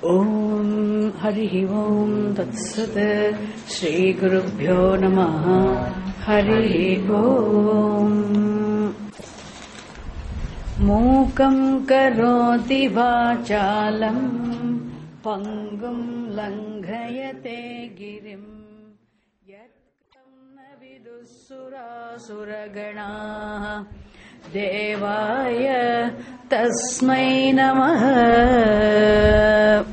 Om Harihi Om Tatsat Shri Gurubhyo Namaha Harihi Om Mukam Karoti Vachalam Pangum Langhayate Girim Yattam Navidusura Suragana Devaya Tasmai Namaha.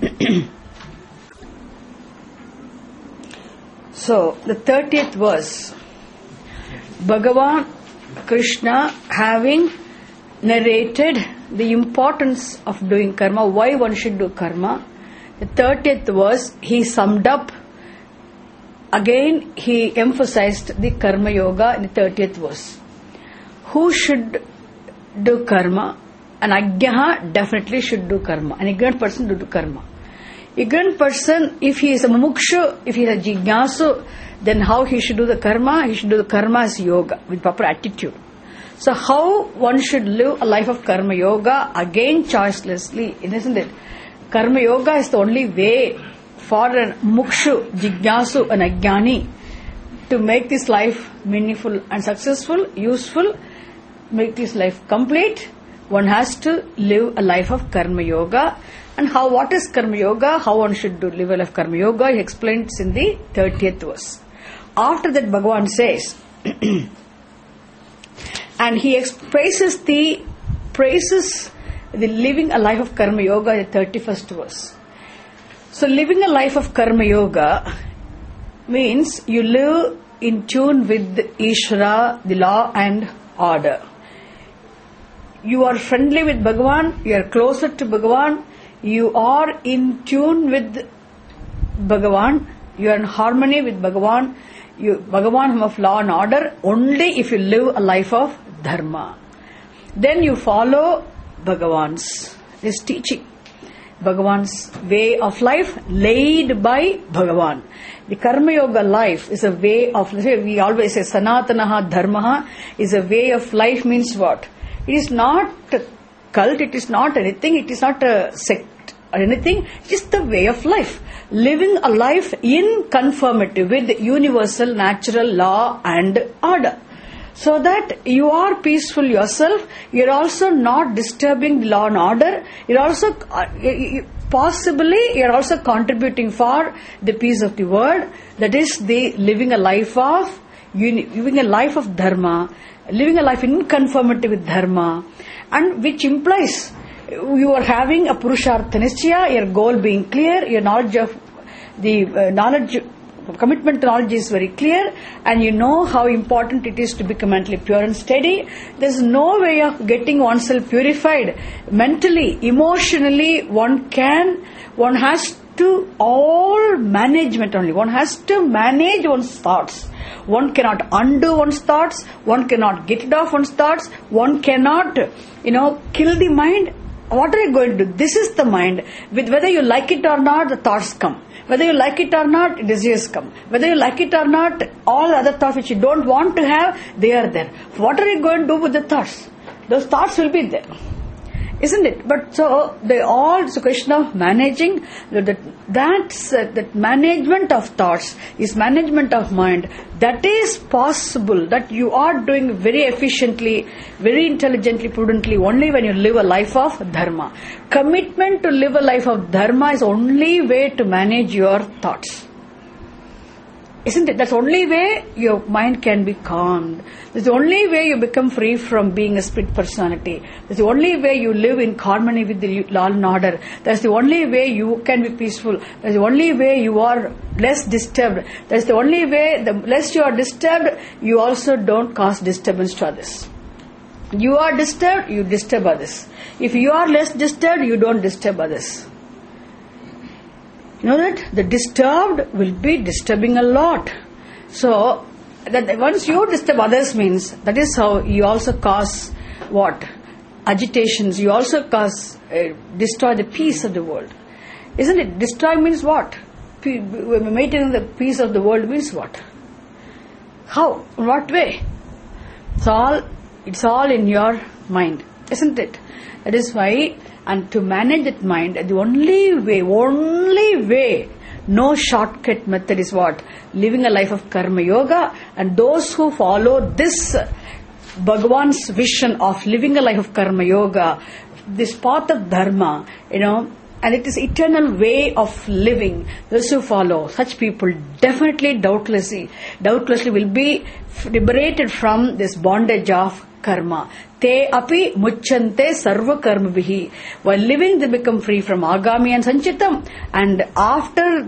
So, the 30th verse. Bhagavan Krishna having narrated the importance of doing karma, why one should do karma. The 30th verse, he summed up. Again, he emphasized the karma yoga in the 30th verse. Who should do karma? An ajnaha definitely should do karma. An ignorant person do karma. Ignorant person, if he is a mumukshu, if he is a jignasu, then how he should do the karma? He should do the karma as yoga, with proper attitude. So how one should live a life of karma yoga? Again, choicelessly, isn't it? Karma yoga is the only way for a mukshu, jignasu, an ajnani to make this life meaningful and successful, useful, make this life complete. One has to live a life of karma yoga. And what is karma yoga? How one should live a life of karma yoga? He explains in the 30th verse. After that, Bhagavan says, and he praises the living a life of karma yoga in the 31st verse. So living a life of karma yoga means you live in tune with Ishvara, the law and order. You are friendly with Bhagavan, you are closer to Bhagavan, you are in tune with Bhagavan, you are in harmony with Bhagavan, Bhagavan of law and order, only if you live a life of dharma. Then you follow Bhagavan's teaching, Bhagavan's way of life laid by Bhagavan. The Karma Yoga life is a way of life. We always say Sanatanaha Dharmaha is a way of life. Means what? It is not a cult, it is not anything, it is not a sect or anything, it is the way of life. Living a life in conformity with universal natural law and order. So that you are peaceful yourself, you are also not disturbing the law and order, you are also possibly you are also contributing for the peace of the world. That is the living a life of dharma, living a life in conformity with dharma, and which implies you are having a purushartha nischaya, your goal being clear, your knowledge of commitment to knowledge is very clear, and you know how important it is to become mentally pure and steady. There is no way of getting oneself purified mentally, emotionally. One has to all management only. One has to manage one's thoughts. One cannot undo one's thoughts. One cannot get rid of one's thoughts. One cannot, kill the mind. What are you going to do? This is the mind. With whether you like it or not, the thoughts come. Whether you like it or not, desires come. Whether you like it or not, all the other thoughts which you don't want to have, they are there. What are you going to do with the thoughts? Those thoughts will be there. Isn't it? But so it's a question of managing that management of thoughts is management of mind. That is possible, that you are doing very efficiently, very intelligently, prudently, only when you live a life of dharma. Commitment to live a life of dharma is only way to manage your thoughts. Isn't it? That's the only way your mind can be calmed. That's the only way you become free from being a split personality. That's the only way you live in harmony with the law and order. That's the only way you can be peaceful. That's the only way you are less disturbed. That's the only way, the less you are disturbed, you also don't cause disturbance to others. You are disturbed, you disturb others. If you are less disturbed, you don't disturb others. You know that the disturbed will be disturbing a lot. So that once you disturb others means that is how you also cause what? Agitations. You also cause destroy the peace of the world. Isn't it? Destroy means what? Maintaining the peace of the world means what? How? In what way? It's all in your mind, isn't it? That is why, and to manage that mind, the only way, no shortcut method is what? Living a life of karma yoga. And those who follow this Bhagavan's vision of living a life of karma yoga, this path of dharma, and it is eternal way of living. Those who follow, such people definitely, doubtlessly will be liberated from this bondage of karma. Te api mucchante sarva karma bihi. While living, they become free from agami and sanchitam. And after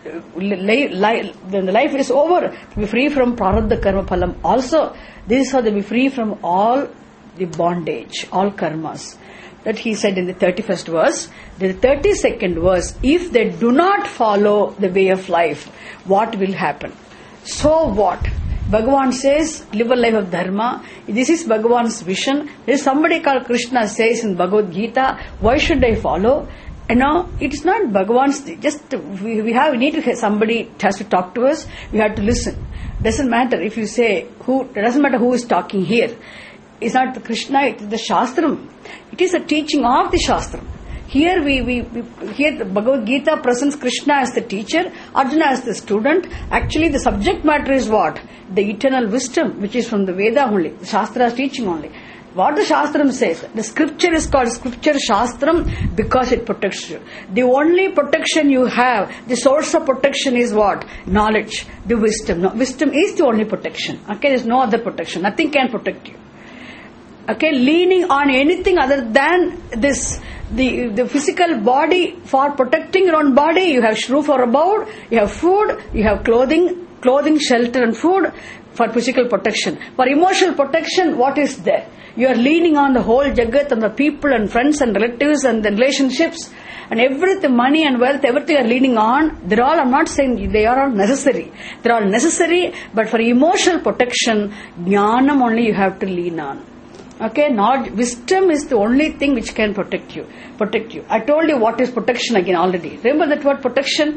when the life is over, to be free from prarabdha karma phalam. Also, this is how they be free from all the bondage, all karmas. That he said in the 31st verse. The 32nd verse, if they do not follow the way of life, what will happen? So what? Bhagavan says, live a life of dharma. This is Bhagavan's vision. There is somebody called Krishna says in Bhagavad Gita, why should I follow? It is not Bhagavan's, we need to have somebody has to talk to us, we have to listen. Doesn't matter if you say, it doesn't matter who is talking here. It's not the Krishna, it is the Shastram. It is a teaching of the Shastram. Here here the Bhagavad Gita presents Krishna as the teacher, Arjuna as the student. Actually the subject matter is what? The eternal wisdom, which is from the Veda only, the Shastra's teaching only. What the Shastram says, the scripture is called scripture Shastram because it protects you. The only protection you have, the source of protection is what? Knowledge, the wisdom. No, wisdom is the only protection. Okay, there is no other protection. Nothing can protect you. Okay, leaning on anything other than this, the physical body for protecting your own body, you have roof or abode, you have food, you have clothing, shelter and food for physical protection. For emotional protection, what is there? You are leaning on the whole Jagat and the people and friends and relatives and the relationships and everything, money and wealth, everything you are leaning on. They're all, I'm not saying they are all necessary. They're all necessary, but for emotional protection, jnanam only you have to lean on. Okay, wisdom is the only thing which can protect you. I told you what is protection again already. Remember that word protection?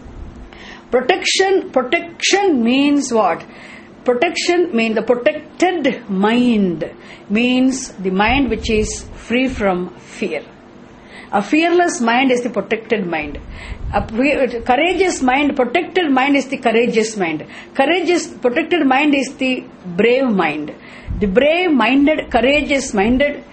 Protection means what? Protection means the protected mind, means the mind which is free from fear. A fearless mind is the protected mind. A courageous mind, protected mind is the courageous mind. Protected mind is the brave mind. The brave-minded, courageous-minded,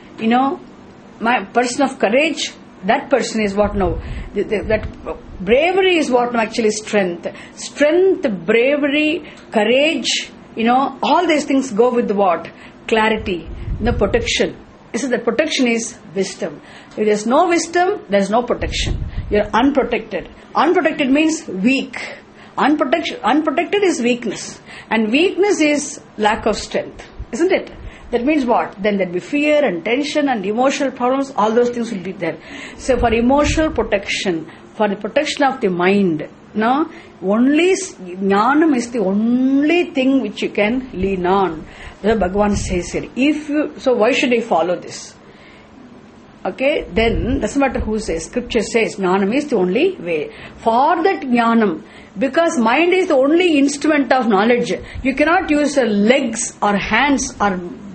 person of courage, that person is what now? That bravery is what now actually strength. Strength, bravery, courage, all these things go with what? Clarity, protection. The protection is wisdom. If there is no wisdom, there is no protection. You are unprotected. Unprotected means weak. Unprotected is weakness. And weakness is lack of strength. Isn't it? That means what? Then there will be fear and tension and emotional problems. All those things will be there. So for emotional protection, for the protection of the mind, only jnanam is the only thing which you can lean on. The Bhagavan says here. So why should I follow this? Okay, then doesn't matter who says. Scripture says jnanam is the only way. For that jnanam, because mind is the only instrument of knowledge, you cannot use your legs or hands or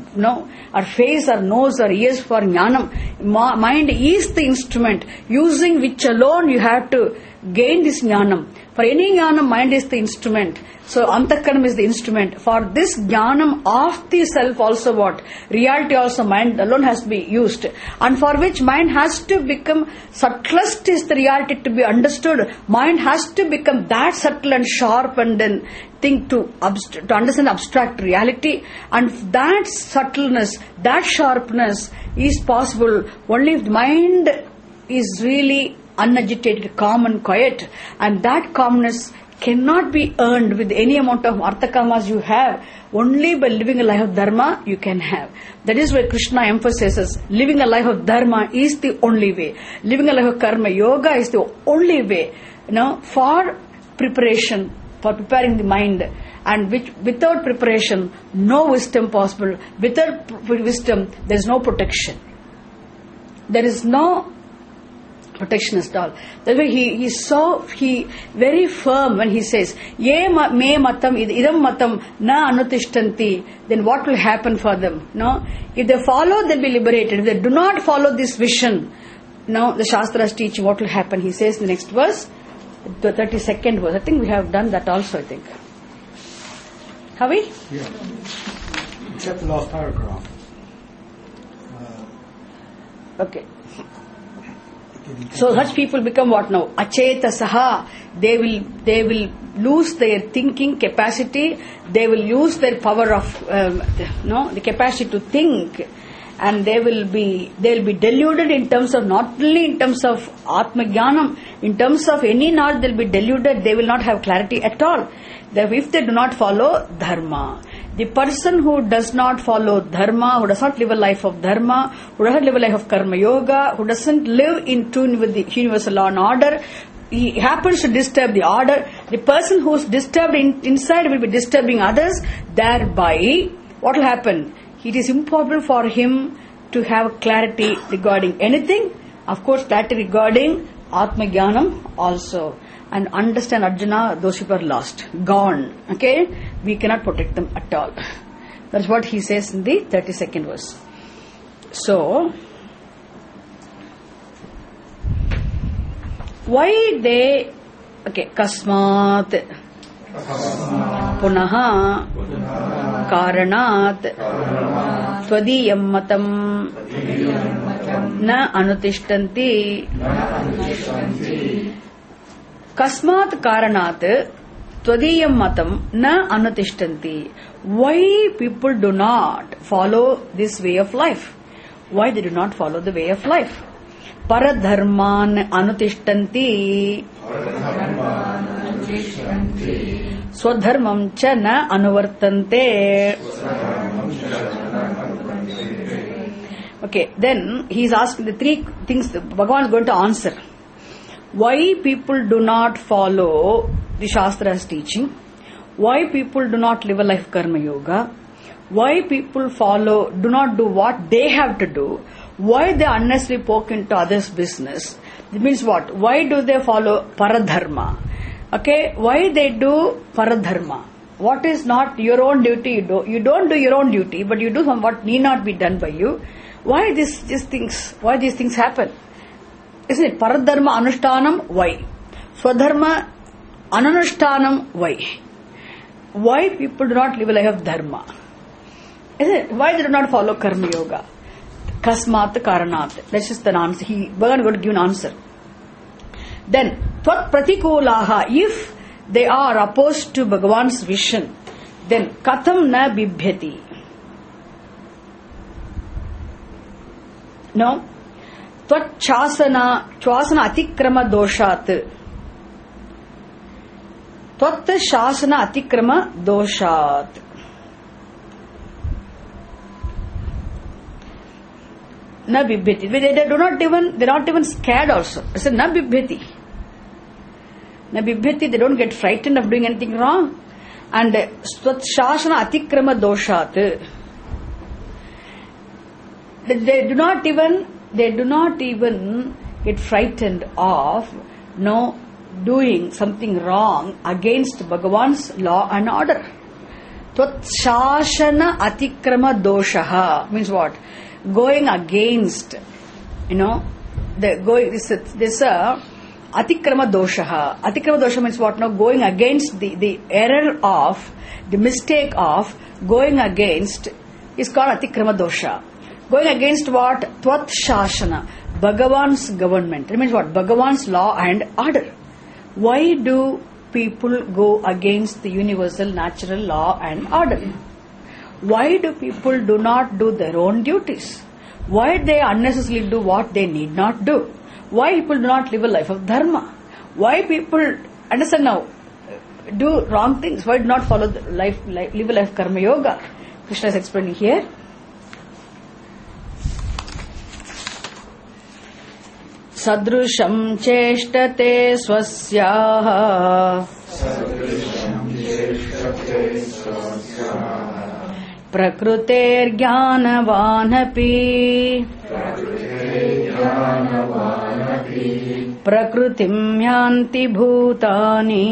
face or nose or ears for jnanam. Mind is the instrument using which alone you have to gain this jnanam. For any jnanam, mind is the instrument. So antakaranam is the instrument. For this jnanam of the self also what? Reality also mind alone has to be used. And for which mind has to become, subtlest is the reality to be understood. Mind has to become that subtle and sharp and then think to understand abstract reality. And that subtleness, that sharpness is possible only if the mind is really unagitated, calm and quiet. And that calmness cannot be earned with any amount of arthakamas you have. Only by living a life of dharma you can have. That is why Krishna emphasizes living a life of dharma is the only way. Living a life of karma yoga is the only way. For preparation, for preparing the mind. And without preparation, no wisdom possible. Without wisdom, there is no protection. There is no protectionist all. That's why he very firm when he says, Ye me matam idam matam na anutishtanti, then what will happen for them? No? If they follow, they'll be liberated. If they do not follow this vision, now the Shastra's teaching, what will happen? He says in the next verse, the 32nd verse. I think we have done that also, I think. Have we? Yeah. Except the last paragraph. Okay. So such people become what now? Achetasaha. They will lose their thinking capacity. They will lose their power of the capacity to think, and they'll be deluded in terms of, not only in terms of Atma Jnanam, in terms of any knowledge they'll be deluded. They will not have clarity at all. If they do not follow dharma. The person who does not follow dharma, who does not live a life of dharma, who doesn't live a life of karma yoga, who doesn't live in tune with the universal law and order, he happens to disturb the order. The person who is disturbed inside will be disturbing others. Thereby, what will happen? It is impossible for him to have clarity regarding anything. Of course, clarity regarding Atma Jnanam also. And understand, Arjuna, those people are lost, gone. Okay? We cannot protect them at all. That's what he says in the 32nd verse. So, why they, okay, kasmat, punaha, karanat, twadiyam matam, na anutishtanti, kasmat karanat, twadiyam matam, na anutishtanti. Why people do not follow this way of life? Why they do not follow the way of life? Paradharman anutishtanti, swadharmam cha na anuvartante. Okay, then he is asking the three things Bhagavan is going to answer. Why people do not follow the Shastra's teaching? Why people do not live a life of karma yoga? Why people do not do what they have to do? Why they unnecessarily poke into others' business? It means what? Why do they follow paradharma? Okay, why they do paradharma? What is not your own duty? You don't do your own duty, but you do what need not be done by you. Why these things happen? Isn't it? Paradharma anushtanam, why? Swadharma ananushtanam, why? Why people do not live a life of dharma? Isn't it? Why they do not follow karma yoga? Kasmat karanat. That's just the answer. Bhagavan is going to give an answer. Then, tvat pratikulaha. If they are opposed to Bhagavan's vision, then katham na bibhyati. No? Tvat chasana atikrama doshat. Tvat shasana atikrama doshat. Na bibhyati. They're not even scared also. I said, na bibhyati. Na bibhyati, they don't get frightened of doing anything wrong. And tvat shasana atikrama doshat. They do not even get frightened of doing something wrong against Bhagavan's law and order. Tvat shashana atikrama doshaha means what? Going against, this atikrama doshaha. Atikrama dosha means what? Now going against the error of, the mistake of going against is called atikrama dosha. Going against what? Tvat shashana. Bhagavan's government. It means what? Bhagavan's law and order. Why do people go against the universal natural law and order? Why do people do not do their own duties? Why they unnecessarily do what they need not do? Why people do not live a life of dharma? Why people, understand now, do wrong things? Why do not follow live a life of karma yoga? Krishna is explaining here. Sadrusham cheshtate swasyaha Prakriter jnanavanapi prakritim yanti bhutani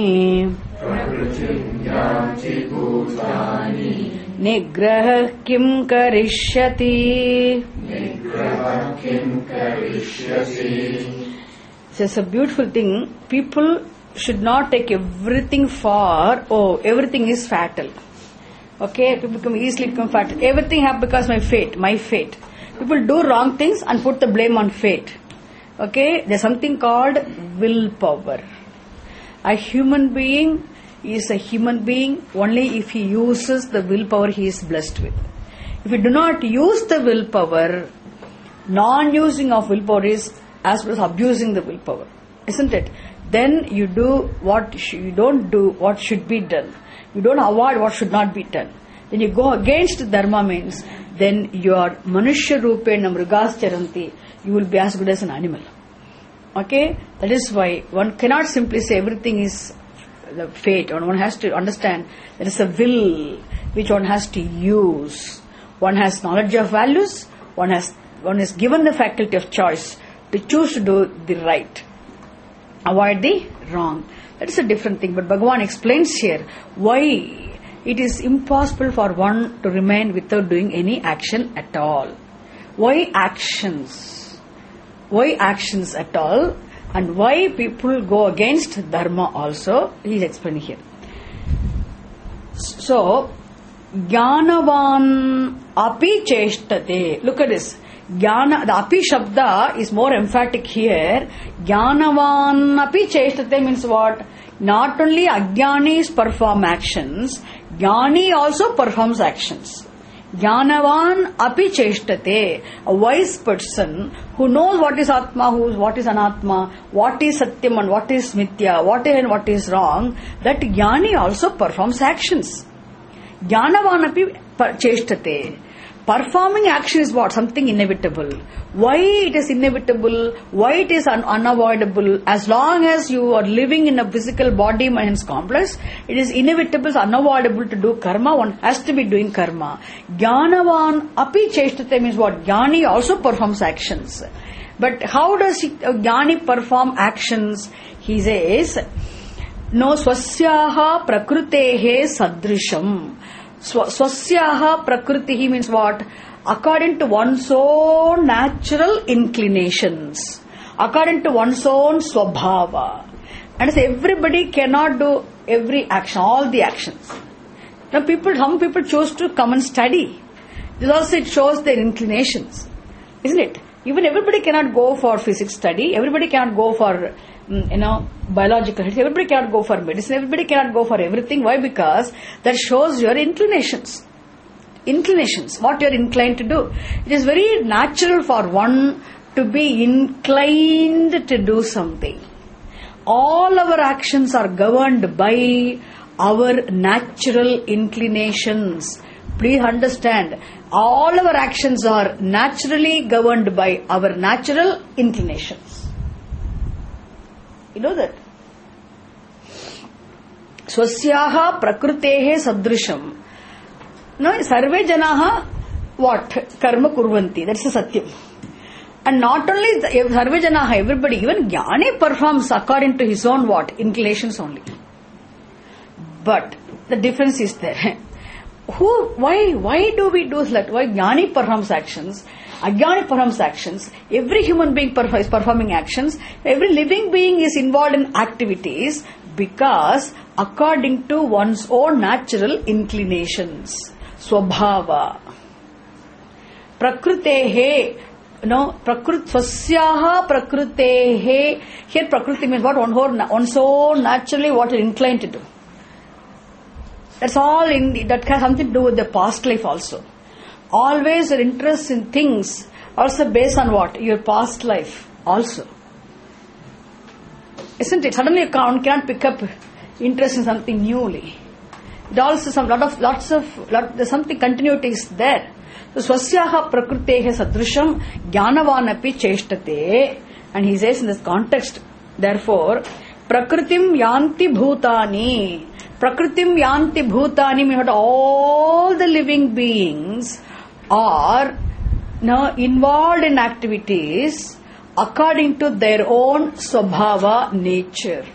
nigraha kim karishyati. It's a beautiful thing. People should not take everything for, oh, everything is fatal. Okay, people easily become fatal. Everything happens because my fate. People do wrong things and put the blame on fate. Okay, there's something called willpower. A human being is a human being only if he uses the willpower he is blessed with. If you do not use the willpower, non-using of willpower is as well as abusing the willpower, isn't it? Then you do you don't do what should be done. You don't avoid what should not be done. Then you go against dharma means then your manushya rupena mrigas charanti, you will be as good as an animal. Okay? That is why one cannot simply say everything is the fate. One has to understand there is a will which one has to use. One has knowledge of values. One is given the faculty of choice to choose to do the right, avoid the wrong. That is a different thing. But Bhagavan explains here why it is impossible for one to remain without doing any action at all. Why actions? Why actions at all? And why people go against dharma also? He is explaining here. So, Jnanavan api cheshtate. Look at this. Jnana, the api shabda is more emphatic here. Jnanavan api cheshtate means what? Not only ajnanis perform actions, jnani also performs actions. Jnanavan api cheshtate. A wise person who knows what is atma, what is anatma, what is satyam and what is mithya, what is and what is wrong, that jnani also performs actions. Jnanavan api cheshtate. Performing action is what? Something inevitable. Why it is inevitable? Why it is unavoidable? As long as you are living in a physical body, mind complex, it is inevitable, unavoidable to do karma. One has to be doing karma. Jnanavan api cheshtate means what? Jnani also performs actions. But how does Jnani perform actions? He says, no swasyaha prakrutehe sadrisham. Swasyaha prakritihi means what? According to one's own natural inclinations. According to one's own swabhava. And so everybody cannot do every action, all the actions. Now some people choose to come and study. This also it shows their inclinations. Isn't it? Even everybody cannot go for physics study. Everybody cannot go for biological. Everybody cannot go for medicine. Everybody cannot go for everything. Why? Because that shows your inclinations. Inclinations. What you are inclined to do. It is very natural for one to be inclined to do something. All our actions are governed by our natural inclinations. Please understand. All our actions are naturally governed by our natural inclinations. You know that? Swasyaha prakrutehe sadrisham. No, sarve janaha what? Karma kurvanti. That's the satyam. And not only sarve janaha, everybody, even jnani performs according to his own what? Inclinations only. But the difference is there. Why do we do that? Why jnani performs actions? Ajnani performs actions. Every human being is performing actions. Every living being is involved in activities because according to one's own natural inclinations. Swabhava. Prakrutehe. Swasyaha prakrutehe. Here prakriti means what? One's own naturally what is inclined to do. That's all that has something to do with the past life also. Always your interest in things also based on what? Your past life also. Isn't it? Suddenly you cannot pick up interest in something newly. It also there's something continuity is there. So swasyaha prakrutehe sadrisham jnanavanapi cheshtate. And he says in this context, therefore, prakritim yanti bhutani. Prakritim yanti bhutani means all the living beings are now involved in activities according to their own swabhava nature.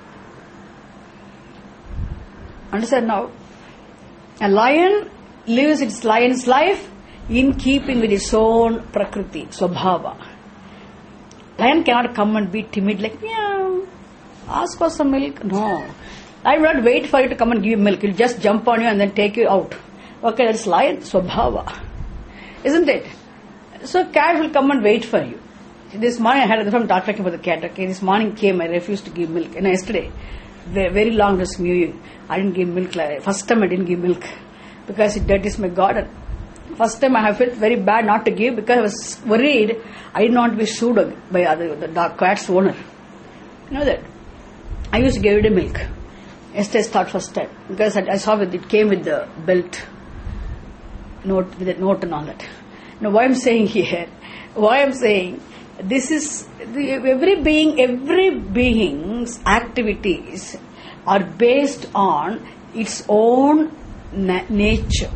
Understand now? A lion lives its lion's life in keeping with its own prakriti, swabhava. Lion cannot come and be timid like, meow, ask for some milk. No. I will not wait for you to come and give you milk. He'll just jump on you and then take you out. Okay, that's lion, swabhava. Isn't it? So cat will come and wait for you. This morning I had from talking about the cat. Okay, this morning came, I refused to give milk. And yesterday, very long was mewing. I didn't give milk. First time I didn't give milk because it dirties my garden. First time I have felt very bad not to give because I was worried I did not be sued by the dog cat's owner. You know that? I used to give it milk. Yesterday I thought first time because I saw it came with the belt note, with the note and all that. Now why I'm saying here? Why I'm saying this is every being's activities are based on its own nature.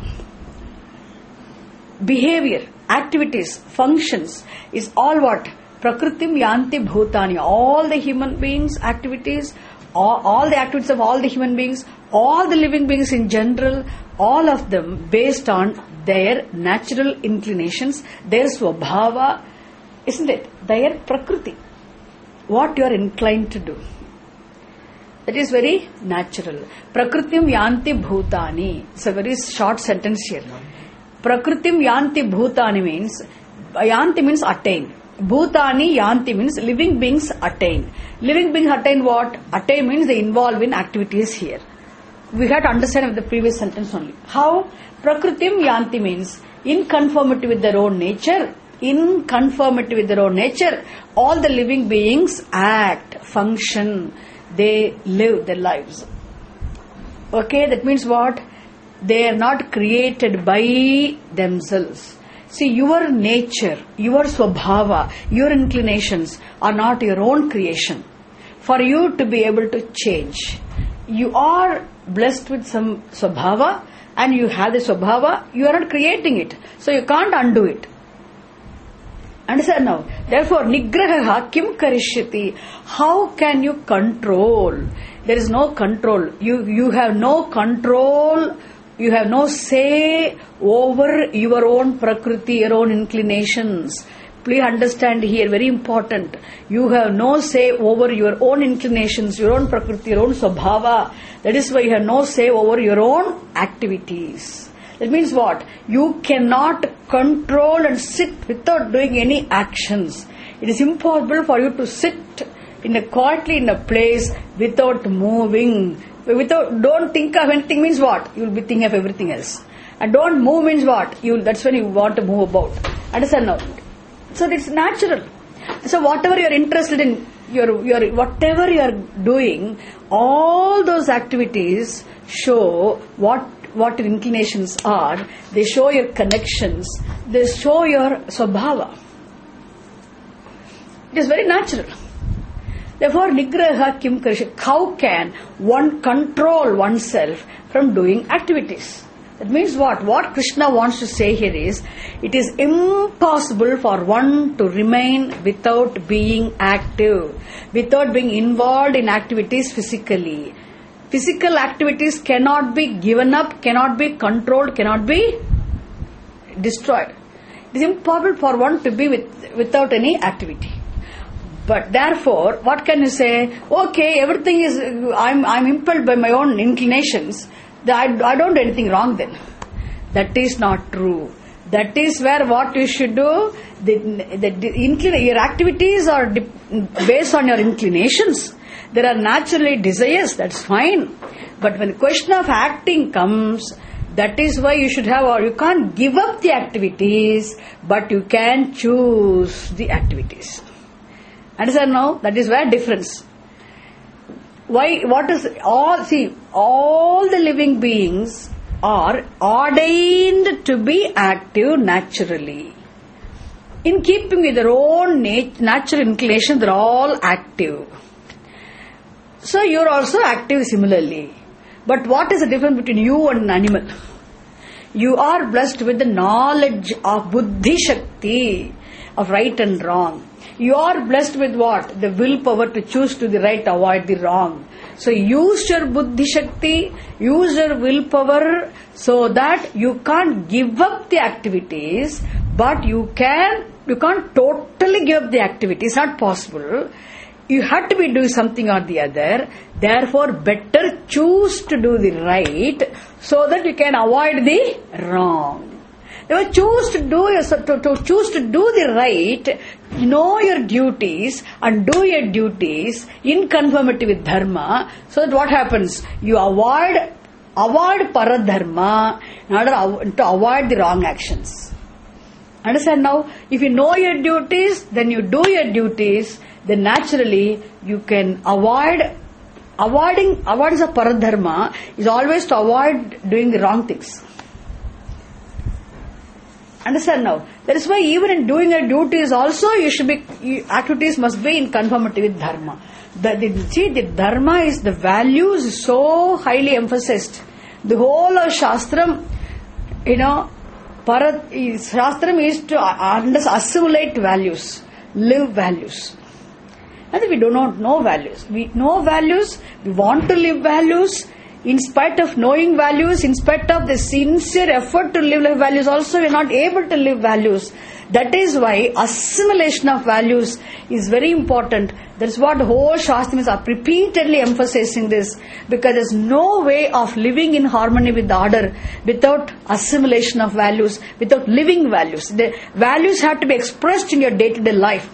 Behavior, activities, functions is all what? Prakritim yanti bhutani. All the human beings' activities, all the activities of all the human beings, all the living beings in general, all of them based on their natural inclinations, their swabhava, isn't it? Their prakriti. What you are inclined to do. That is very natural. Prakritim yanti bhutani. It's a very short sentence here. Prakritim yanti bhutani means, yanti means attain. Bhutani yanti means living beings attain. Living beings attain what? Attain means they involve in activities here. We have to understand the previous sentence only. How? Prakritim yanti means in conformity with their own nature. In conformity with their own nature, all the living beings act, function, they live their lives. Okay, that means what? They are not created by themselves. See, your nature, your swabhava, your inclinations are not your own creation. For you to be able to change, you are blessed with some swabhava and you have the swabhava, you are not creating it. So you can't undo it. Understand now? Therefore, nigraha kim karishyati. How can you control? There is no control. You have no control. You have no say over your own prakriti, your own inclinations. Please understand here, very important. You have no say over your own inclinations, your own prakriti, your own swabhava. That is why you have no say over your own activities. That means what? You cannot control and sit without doing any actions. It is impossible for you to sit quietly in a place without moving. Don't think of anything means what? You will be thinking of everything else. And don't move means what? That's when you want to move about. Understand now? So it's natural. So whatever you are interested in, whatever you are doing, all those activities show what your inclinations are. They show your connections. They show your swabhava. It is very natural. Therefore, nigraha kim karishyati. How can one control oneself from doing activities? That means what? What Krishna wants to say here is, it is impossible for one to remain without being active, without being involved in activities physically. Physical activities cannot be given up, cannot be controlled, cannot be destroyed. It is impossible for one to be without any activity. But therefore, what can you say? Okay, everything is, I'm impelled by my own inclinations. I don't do anything wrong then. That is not true. That is where what you should do, your activities are based on your inclinations. There are naturally desires, that's fine. But when the question of acting comes, that is why you should have, or you can't give up the activities, but you can choose the activities. Understand now? That is where difference. Why? What is all? See, all the living beings are ordained to be active naturally. In keeping with their own natural inclination, they are all active. So you are also active similarly. But what is the difference between you and an animal? You are blessed with the knowledge of buddhi shakti, of right and wrong. You are blessed with what? The willpower to choose to the right, avoid the wrong. So use your buddhi shakti, use your willpower so that you can't give up the activities, but you can't totally give up the activity. It's not possible. You have to be doing something or the other. Therefore, better choose to do the right so that you can avoid the wrong. Choose to do the right, know your duties and do your duties in conformity with dharma. So that what happens? You avoid paradharma in order to avoid the wrong actions. Understand now? If you know your duties, then you do your duties, then naturally you can avoiding avoidance of paradharma is always to avoid doing the wrong things. Understand now? That is why even in doing your duties also activities must be in conformity with dharma. The dharma is the values is so highly emphasized. The whole of Shastram, Shastram is to assimilate values, live values. And we do not know values. We know values, we want to live values. In spite of knowing values, in spite of the sincere effort to live values, also we are not able to live values. That is why assimilation of values is very important. That is what the whole Shastras are repeatedly emphasizing this, because there is no way of living in harmony with the order without assimilation of values, without living values. The values have to be expressed in your day-to-day life.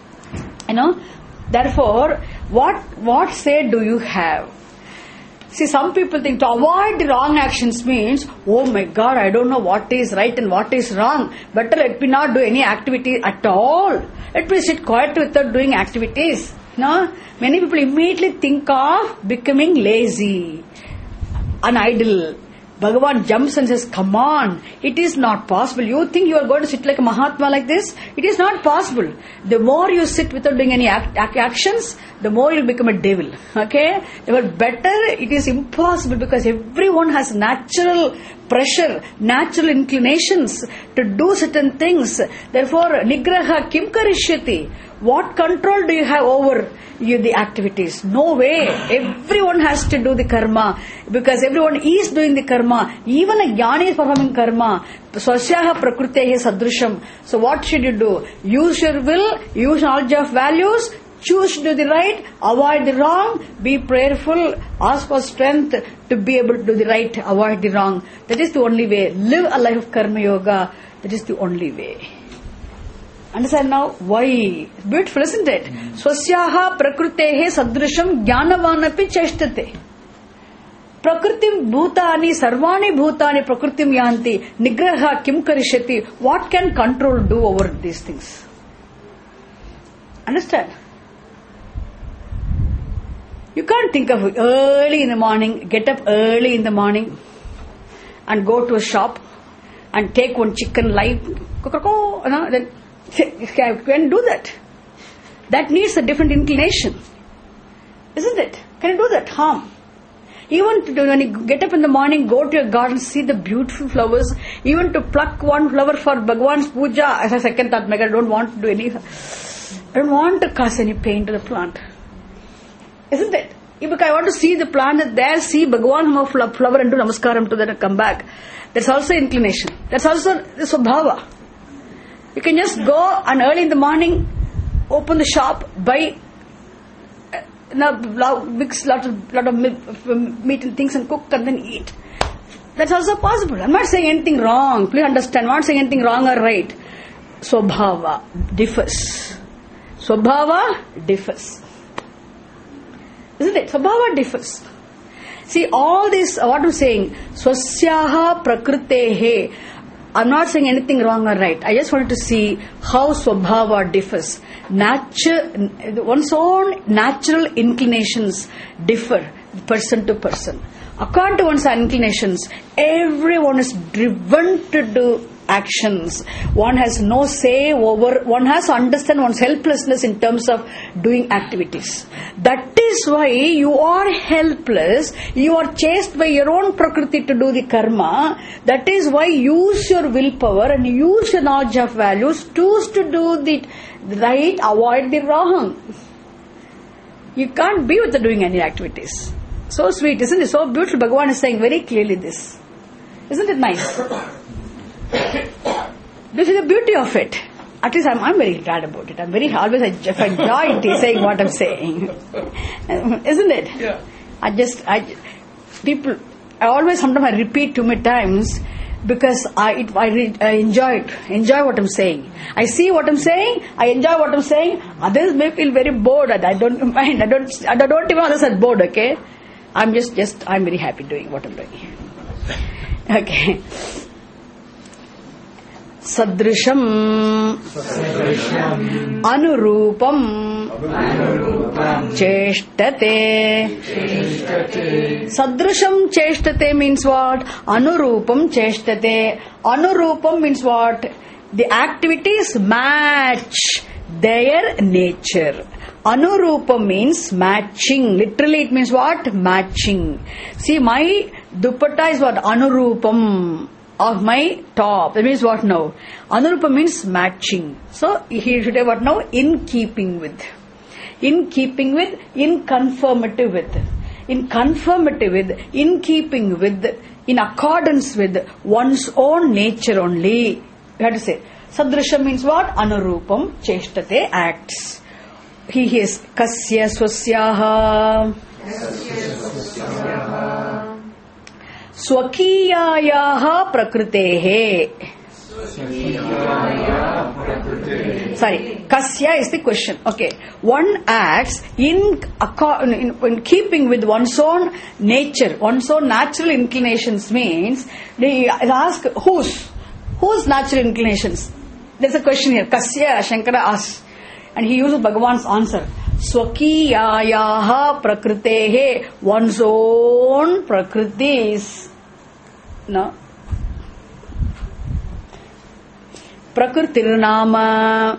Therefore, what say do you have? See, some people think to avoid the wrong actions means, oh my God, I don't know what is right and what is wrong. Better let me not do any activity at all. Let me sit quiet without doing activities. Many people immediately think of becoming lazy and idle. Bhagavan jumps and says, come on, it is not possible. You think you are going to sit like a Mahatma like this? It is not possible. The more you sit without doing any actions, the more you will become a devil. Okay? But better, it is impossible because everyone has natural pressure, natural inclinations to do certain things. Therefore, nigraha kim karishyati. What control do you have over the activities? No way. Everyone has to do the karma because everyone is doing the karma. Even a jnani is performing karma. Swasyaha prakrutehe sadrusham. So what should you do? Use your will, use knowledge of values, choose to do the right, avoid the wrong, be prayerful, ask for strength to be able to do the right, avoid the wrong. That is the only way. Live a life of karma yoga. That is the only way. Understand now why? Beautiful, isn't it? Swasyaha prakrutehe sadrusham jnanavanapi cheshtate. Prakritim bhutani sarvani bhutani prakritim yanti nigraha kim karishyati. What can control do over these things? Understand? You can't think of early in the morning, get up early in the morning and go to a shop and take one chicken live, then you can do that. That needs a different inclination. Isn't it? Can you do that? Harm. Even when you get up in the morning, go to your garden, see the beautiful flowers, even to pluck one flower for Bhagwan's puja. As a second thought, I don't want to do any, I don't want to cause any pain to the plant. Isn't it? If I want to see the plant there, see Bhagwan flower and do namaskaram to that and come back. That's also inclination. That's also the swabhava. You can just go and early in the morning, open the shop, buy mix lot of meat and things and cook and then eat. That's also possible. I'm not saying anything wrong. Please understand. I'm not saying anything wrong or right. Swabhava differs. Swabhava differs. Isn't it? Swabhava differs. See, all this, what I'm saying, swasyaha prakrutehe. I'm not saying anything wrong or right. I just wanted to see how swabhava differs. One's own natural inclinations differ person to person. According to one's inclinations, everyone is driven to do actions. One has no say over, one has to understand one's helplessness in terms of doing activities. That is why you are helpless. You are chased by your own prakriti to do the karma. That is why use your willpower and use your knowledge of values. Choose to do the the right, avoid the wrong. You can't be without doing any activities. So sweet, isn't it? So beautiful. Bhagavan is saying very clearly this. Isn't it nice? This is the beauty of it. At least I'm very glad about it. I'm very always I enjoy saying what I'm saying. Isn't it? Yeah. I always sometimes I repeat too many times because I enjoy what I'm saying. I see what I'm saying, I enjoy what I'm saying. Others may feel very bored. I don't mind. I don't even others are bored, okay? I'm very happy doing what I'm doing. Okay. Sadrisham Anurupam Cheshtate. Sadrisham Cheshtate means what? Anurupam Cheshtate. Anurupam means what? The activities match their nature. Anurupam means matching. Literally it means what? Matching. See, my dupatta is what? Anurupam. Of my top. That means what now? Anurupa means matching. So he should have what now? In keeping with. In keeping with, in conformity with. In conformity with, in keeping with, in accordance with one's own nature only. You have to say. Sadrisham means what? Anurupam cheshtate acts. He is kasya swasyaha. Swakiyaya prakritehe. Sorry, kasya is the question. Okay, one acts in keeping with one's own nature, one's own natural inclinations. Means they ask whose natural inclinations. There's a question here. Kasya Shankara asks, and he uses Bhagavan's answer. Swakiyayaha prakritehe, one's own prakriti is no prakritirnama.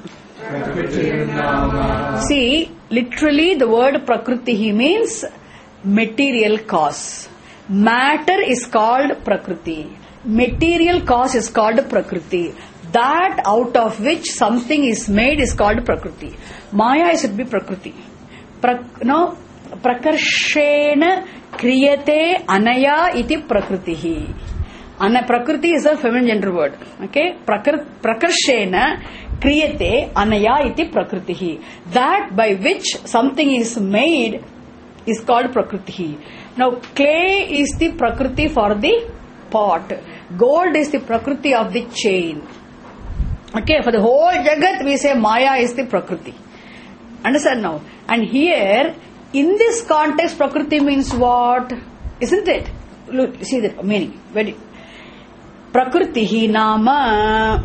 See, literally the word prakriti means material cause. Matter is called prakriti. Material cause is called prakriti. That out of which something is made is called prakriti. Maya should be prakriti. Prakarshena kriyate anaya iti prakritihi. Prakriti is a feminine gender word. Okay? Prakarshena kriyate anaya iti prakritihi. That by which something is made is called prakritihi. Now clay is the prakriti for the pot. Gold is the prakriti of the chain. Okay, for the whole Jagat we say Maya is the Prakriti. Understand now? And here, in this context, Prakriti means what? Isn't it? Look, see the meaning. Very. Prakritihi nama.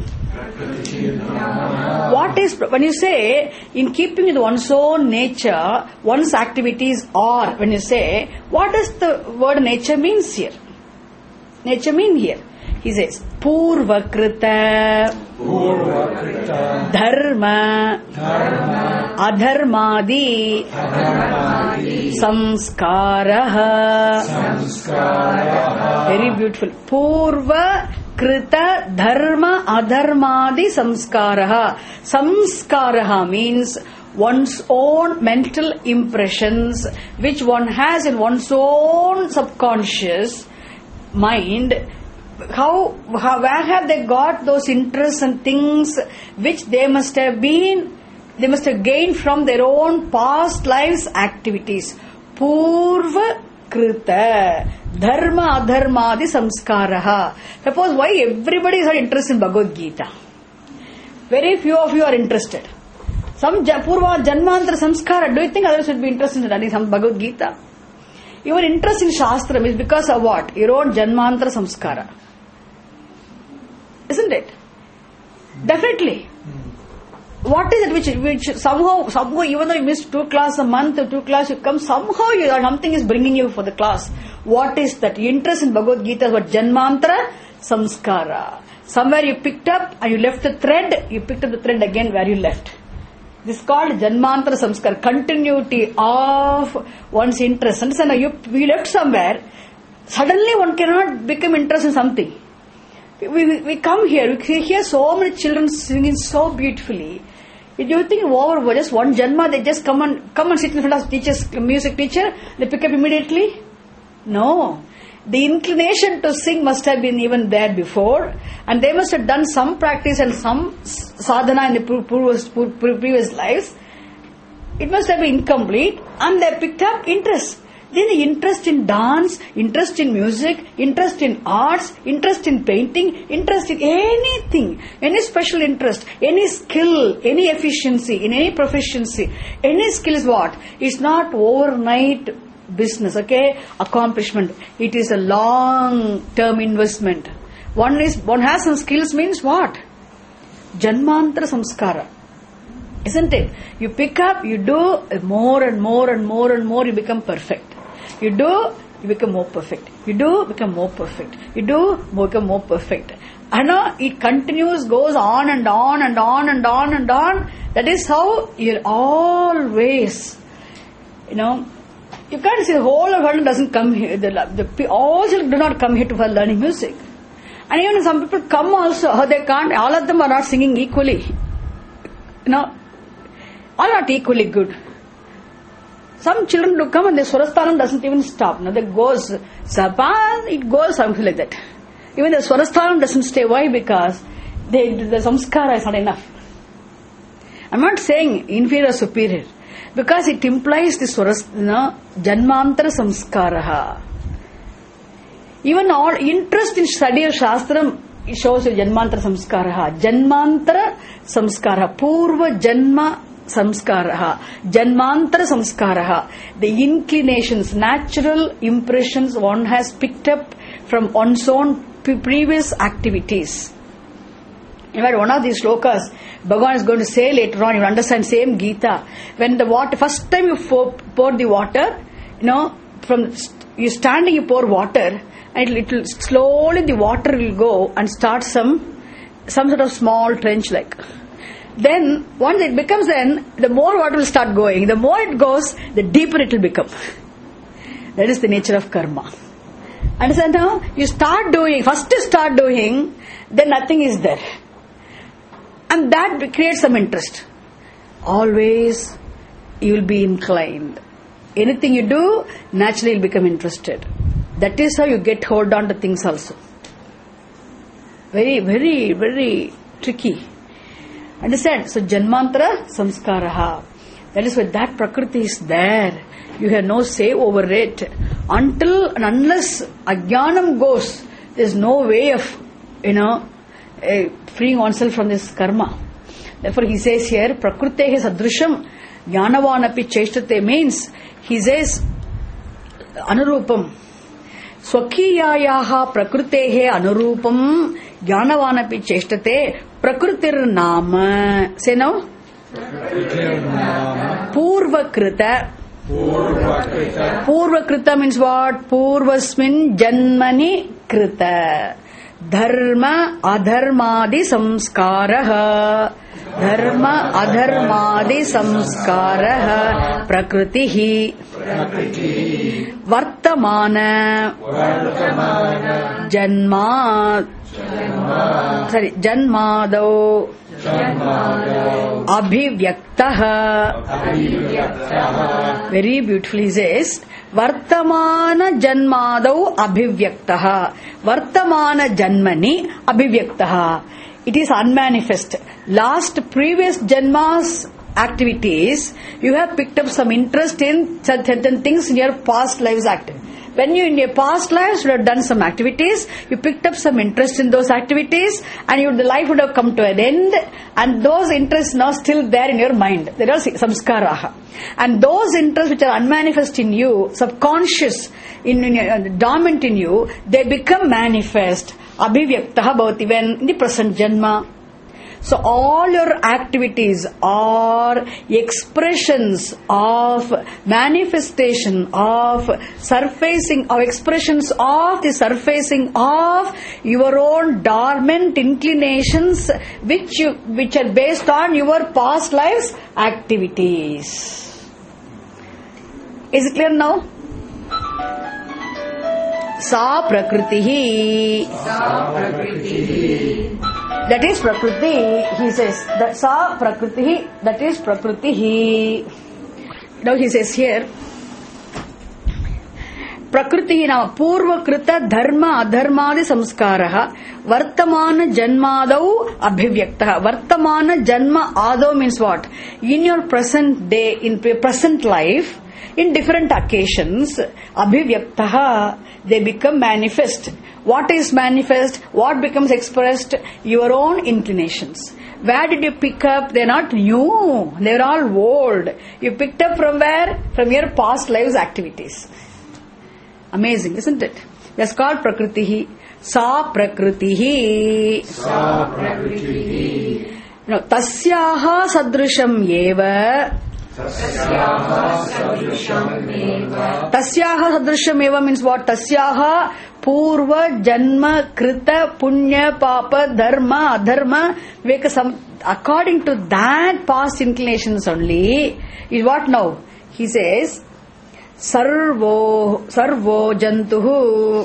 What is, when you say, in keeping with one's own nature, one's activities are, when you say, what does the word nature means here? Nature mean here? He says, Purvakrita Dharma Adharmadi Samskaraha. Very beautiful. Purvakrita Dharma Adharmadi Samskaraha. Samskaraha means one's own mental impressions which one has in one's own subconscious mind. Where have they got those interests and things which they must have gained from their own past lives' activities? Purva Krita Dharma Adharmadi Samskaraha. Suppose why everybody is not interested in Bhagavad Gita? Very few of you are interested. Some Purva Janmantra Samskara. Do you think others would be interested in studying some Bhagavad Gita? Your interest in Shastra is because of what? Your own Janmantra Samskara. Isn't it? Definitely. What is it which somehow even though you missed 2 classes a month or 2 classes you come, somehow something is bringing you for the class. What is that? Interest in Bhagavad Gita is what? Janmantra Samskara. Somewhere you picked up and you left the thread, you picked up the thread again where you left. This is called Janmantra Samskara, continuity of one's interest. Understand? We left somewhere, suddenly one cannot become interested in something. We come here, we hear so many children singing so beautifully. If you think over just one janma, they just come and sit in front of music teacher, they pick up immediately? No. The inclination to sing must have been even there before, and they must have done some practice and some sadhana in the previous lives. It must have been incomplete, and they picked up interest. Then the interest in dance, interest in music, interest in arts, interest in painting, interest in anything, any special interest, any skill, any efficiency, in any proficiency. Any skill is what? It's not overnight business, okay? Accomplishment. It is a long-term investment. One has some skills means what? Janmantara samskara. Isn't it? You pick up, you do more and more and more and more, you become perfect. You do, you become more perfect. You do, become more perfect. You do, become more perfect. And it continues, goes on and on and on and on and on. That is how you're always, you can't say the whole world doesn't come here. All children do not come here to learning music. And even some people come also, they can't, all of them are not singing equally. All not equally good. Some children do come and the Swarasthanam doesn't even stop. Now it goes Sapan, it goes something like that. Even the Swarasthanam doesn't stay. Why? Because the samskara is not enough. I'm not saying inferior or superior. Because it implies the Janmantara samskaraha. Even all interest in study of Shastram shows you Janmantara samskaraha. Janmantara samskaraha. Purva Janma samskaraha, janmantara samskaraha, the inclinations, natural impressions one has picked up from one's own previous activities. In fact, one of these shlokas, Bhagavan is going to say later on, you understand, same Gita, when the water, first time you pour the water, from you standing, you pour water, and it will slowly the water will go and start some sort of small trench like. Then, once it becomes the more water will start going. The more it goes, the deeper it will become. That is the nature of karma. Understand now? First you start doing, then nothing is there. And that creates some interest. Always, you will be inclined. Anything you do, naturally you will become interested. That is how you get hold on to things also. Very, very, very tricky. Understand? So, Janmantara samskaraha. That is why that Prakriti is there. You have no say over it. Until and unless Ajnanam goes, there is no way of, freeing oneself from this karma. Therefore, he says here, Prakritehe sadrisham jnanavanapi cheshtate means, he says, anurupam. Swakiyayaha prakritehe anurupam jnanavanapi cheshtate prakritir nama. Say now. Purvakrita. Purvakrita means what? Purvasmin janmani krita. Dharma adharmadi samskaraha. Dharma adharmadi samskaraha. Prakritihi. Vartamana. Janmadau. Abhivyaktaha. Very beautifully he says, Vartamana janmadau abhivyaktaha. Vartamana janmani abhivyaktaha. It is unmanifest. Previous janmas activities, you have picked up some interest in certain things in your past lives activity. When you in your past lives would have done some activities, you picked up some interest in those activities, and the life would have come to an end, and those interests now still there in your mind. There are samskaraha. And those interests which are unmanifest in you, subconscious, dormant in you, they become manifest. Abhivyaktaha bhavati, when in the present janma. So all your activities are expressions of manifestation of surfacing of expressions of the surfacing of your own dormant inclinations which are based on your past lives activities. Is it clear now? Sa prakritihi. That is Prakriti. He says that Sa Prakriti, that is Prakriti. Now he says here, Prakriti nama Purvakrita Dharma Adharmadi Samskaraha Vartamana Janmadau Abhivyaktaha. Vartamana Janma Adau means what? In your present day, in present life, in different occasions, Abhivyaktaha, they become manifest. What is manifest? What becomes expressed? Your own inclinations. Where did you pick up? They're not new. They're all old. You picked up from where? From your past lives activities. Amazing, isn't it? That's called Prakritihi. Sa Prakritihi. Sa Prakritihi. No, Tasyaha Sadrisham Eva. Tasyaha Sadrisham Eva. Tasyaha Sadrisham Eva means what? Tasyaha Purva Janma Krita Punya Papa Dharma Adharma Viveka. According to that past inclinations only is what now? He says Sarvo Jantuhu.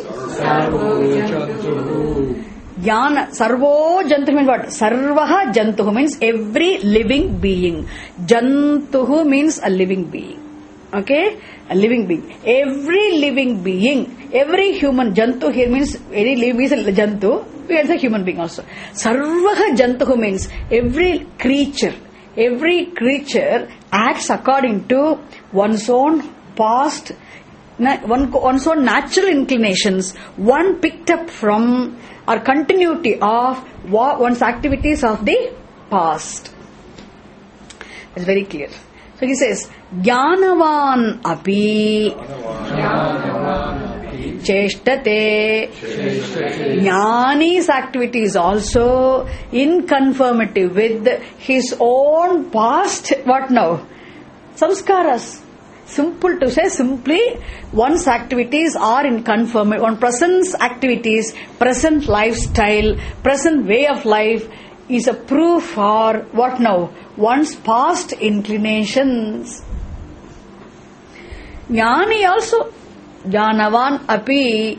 Jnana. Sarvo Jantuhu means what? Sarvaha Jantuhu means every living being. Jantuhu means a living being. Okay? A living being. Every living being. Every human. Jantu here means any living being is a Jantu. We are a human being also. Sarvaha Jantuhu means every creature. Every creature acts according to one's own past, one's own natural inclinations, one picked up from or continuity of one's activities of the past. It's very clear. So he says, Jnanavan api cheshtate. Jnani's activity is also in conformity with his own past, what now? Samskaras. Simple to say, simply, one's activities are in conformity. One person's activities, present lifestyle, present way of life is a proof for what now? One's past inclinations. Jnani also, Jnanavan api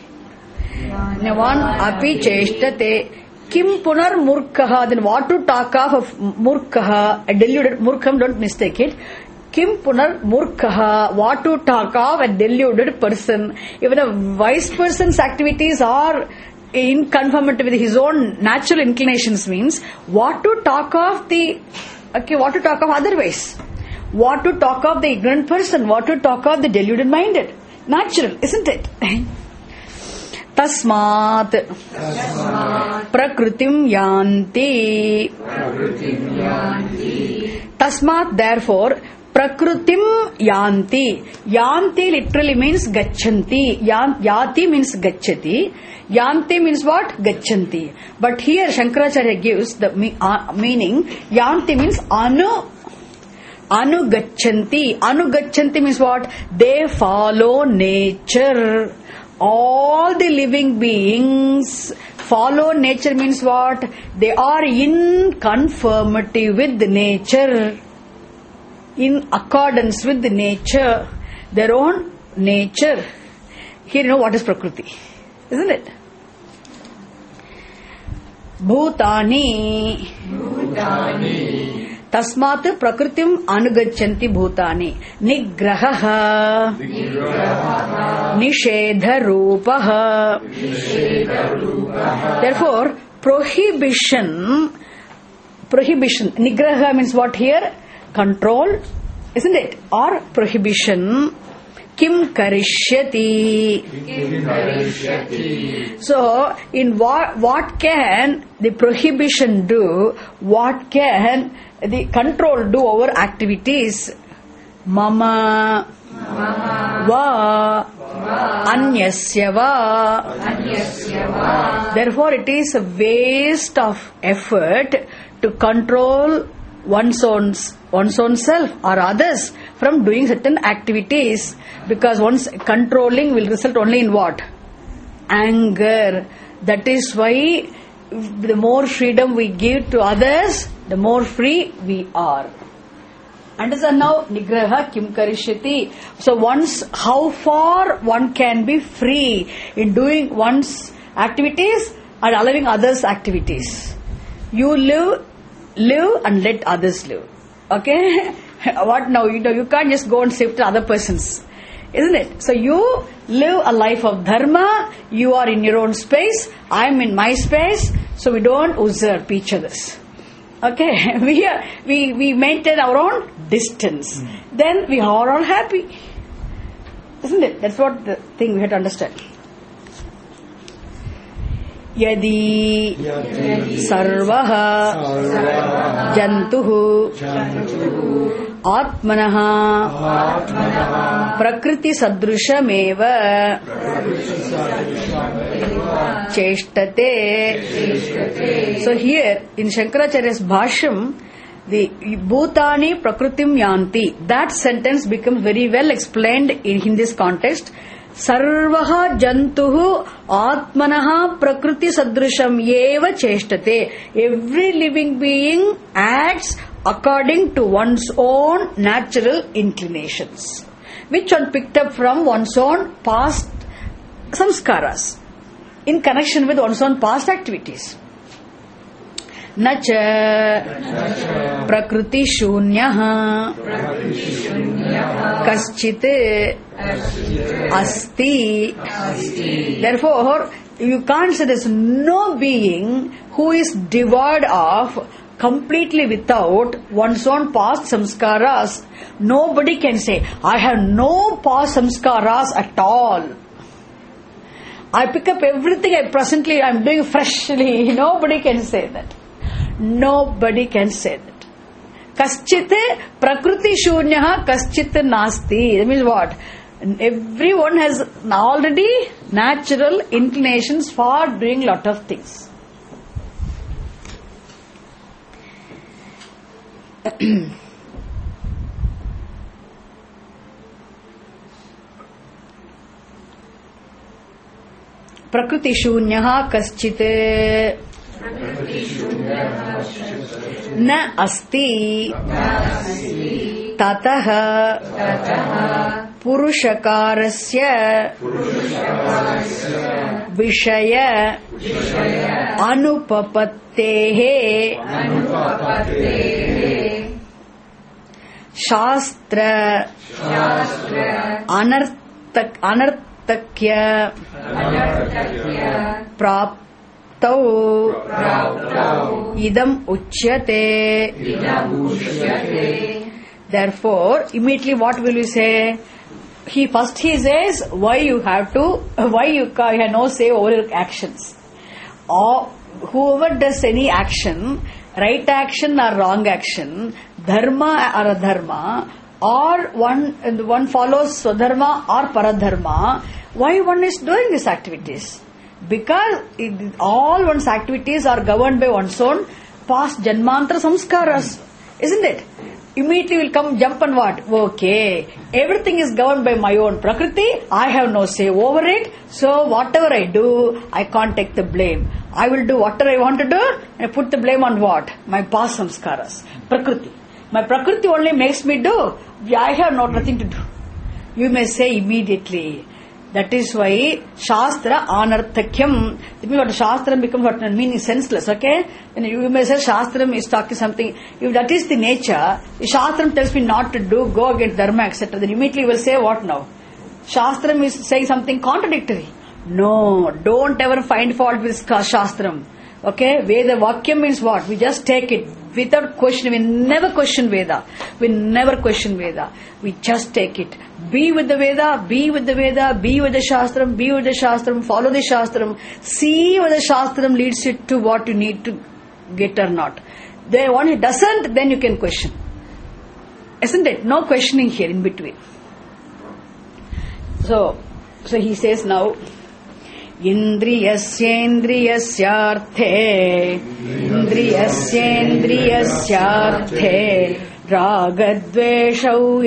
cheshtate. Kim punar murkha. Then what to talk of murkha? A deluded murkham, don't mistake it. Kim punar murkha, what to talk of a deluded person. Even a wise person's activities are in conformity with his own natural inclinations means what to talk of what to talk of otherwise. What to talk of the ignorant person, what to talk of the deluded minded. Natural, isn't it? Tasmat Prakritim yanti. Tasmat, therefore, Prakritim yanti. Yanti literally means gachanti. Yati means gachati. Yanti means what? Gachanti. But here Shankaracharya gives the meaning. Yanti means Anugachanti. Anugachanti means what? They follow nature. All the living beings follow nature means what? They are in conformity with nature. In accordance with the nature, their own nature. Here you know what is Prakriti, isn't it? Bhutani. Tasmat Prakritim Anugachanti Bhutani. Nigraha. Nishedha Rupaha. Therefore, prohibition. Nigraha means what here? Control, isn't it? Or prohibition. Kim karishyati. So, in what can the prohibition do? What can the control do over activities? Mama va anyasya va. Therefore, it is a waste of effort to control one's own self or others from doing certain activities, because one's controlling will result only in what? Anger. That is why the more freedom we give to others, the more free we are. Understand now? Nigraha kim karishyati. So how far one can be free in doing one's activities and allowing others' activities. You live and let others live. Okay? What now? You can't just go and shift to other persons. Isn't it? So you live a life of dharma, you are in your own space, I am in my space, so we don't usurp each other's. Okay? We maintain our own distance. Then we are all happy. Isn't it? That's what the thing we have to understand. Yadi sarvaha jantuhu atmanaha prakriti sadrushameva cheshtate. So here in Shankaracharya's Bhashyam, the bhutani prakritim yanti, that sentence becomes very well explained in this context. Sarvaha jantuhu atmanaha prakriti sadrisham eva cheshtate. Every living being acts according to one's own natural inclinations, which one picked up from one's own past samskaras, in connection with one's own past activities. Nacha prakriti shunyaha kaschit asti. Therefore, you can't say there's no being who is devoid of, completely without one's own past samskaras. Nobody can say, I have no past samskaras at all. I pick up everything I'm doing freshly. Nobody can say that. Nobody can say that. Kaschit prakriti shunyaha kaschit nasti. That means what? Everyone has already natural inclinations for doing lot of things. Prakriti shunyaha kaschit na asti tataha purushakarasya vishaya anupapattehe shastra anartakya praptau idam uchyate. Therefore, immediately what will you say? He says why you have no say over your actions. Or whoever does any action, right action or wrong action, dharma or adharma, or one follows swadharma or paradharma, why one is doing these activities? Because all one's activities are governed by one's own past janmantra samskaras, isn't it? Immediately will jump and what? Okay, everything is governed by my own prakriti, I have no say over it, so whatever I do, I can't take the blame. I will do whatever I want to do, and put the blame on what? My past samskaras, prakriti. My prakriti only makes me do, I have nothing to do. You may say immediately. That is why Shastra anarthakyam. That means what Shastra becomes what meaning senseless, okay? And you may say Shastra is talking something. If that is the nature, if Shastra tells me not to do, go against dharma, etc., then immediately you will say what now? Shastra is saying something contradictory. No, don't ever find fault with Shastram. Okay? Veda Vakyam means what? We just take it without question. We never question Veda. We just take it. Be with the Veda, be with the Veda, be with the Shastram, follow the Shastram. See whether Shastram leads you to what you need to get or not. Then when it doesn't, then you can question. Isn't it? No questioning here in between. So he says now, Indriyasyendrasarthe ragadveshau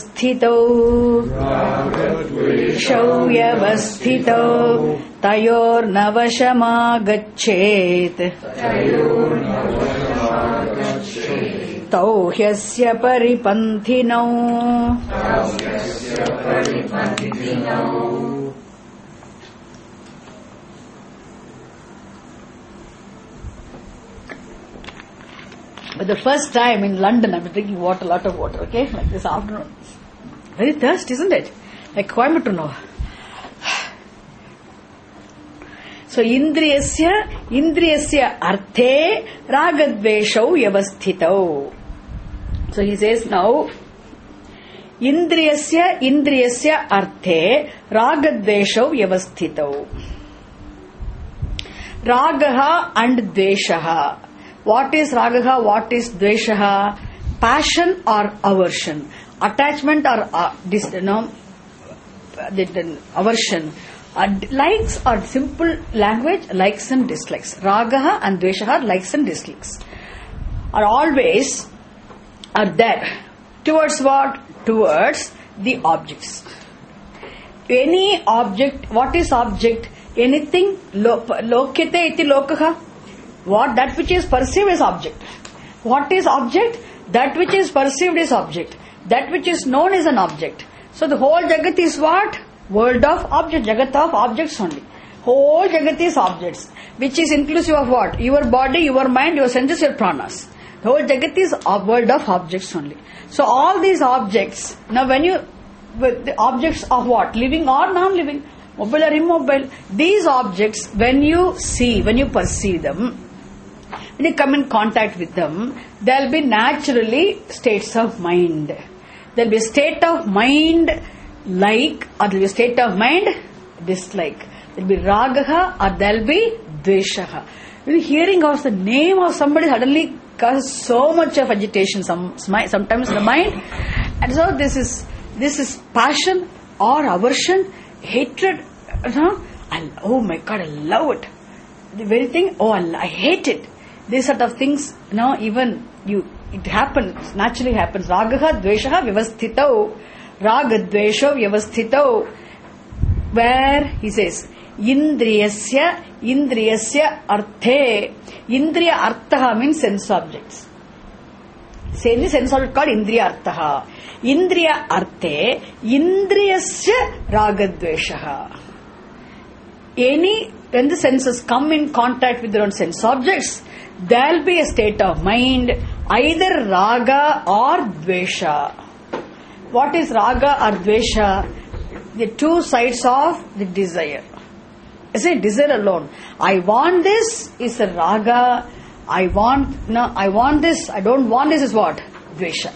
yavasthitau tayor navashamagachet tau hyasya paripanthinau. the first time in London, I've been drinking water, a lot of water, okay, like this afternoon. Very thirsty, isn't it? Like Coimbatore now. So, Indriyasya Arte Ragadveshau Yavasthitau. So, he says now, Indriyasya Arte Ragadveshau Yavasthitau. Ragaha and Dveshaha. What is Ragaha? What is Dveshaha? Passion or aversion. Attachment or aversion. Likes or simple language, likes and dislikes. Ragaha and Dveshaha, likes and dislikes, are always there. Towards what? Towards the objects. Any object, what is object? Anything, lokyate iti lokaha. What? That which is perceived is object. What is object? That which is perceived is object. That which is known is an object. So the whole Jagat is what? World of objects, Jagat of objects only. Whole Jagat is objects, which is inclusive of what? Your body, your mind, your senses, your pranas. The whole Jagat is a world of objects only. So all these objects, now when you, with the objects of what? Living or non-living, mobile or immobile, these objects, when you see, when you perceive them, when you come in contact with them, there will be naturally states of mind. There will be a state of mind like, or there will be a state of mind dislike. There will be ragaha or there will be dveshaha. Hearing of the name of somebody suddenly causes so much of agitation sometimes in the mind. And so this is passion or aversion, hatred. Oh my God, I love it. The very thing, I hate it. These sort of things, even it happens, naturally happens. Ragaha, dveshaha, vyavasthitau. Raga, dvesha, vyavasthitau. Where, he says, Indriyasya Arte. Indriya Artaha means sense objects. Same sense object called Indriya Artaha. Indriya Arte, Indriyasya Ragadveshaha. When the senses come in contact with their own sense objects, there will be a state of mind, either raga or dvesha. What is raga or dvesha? The two sides of the desire. Is it desire alone? I want this is a raga. I want this, I don't want this is what? Dvesha.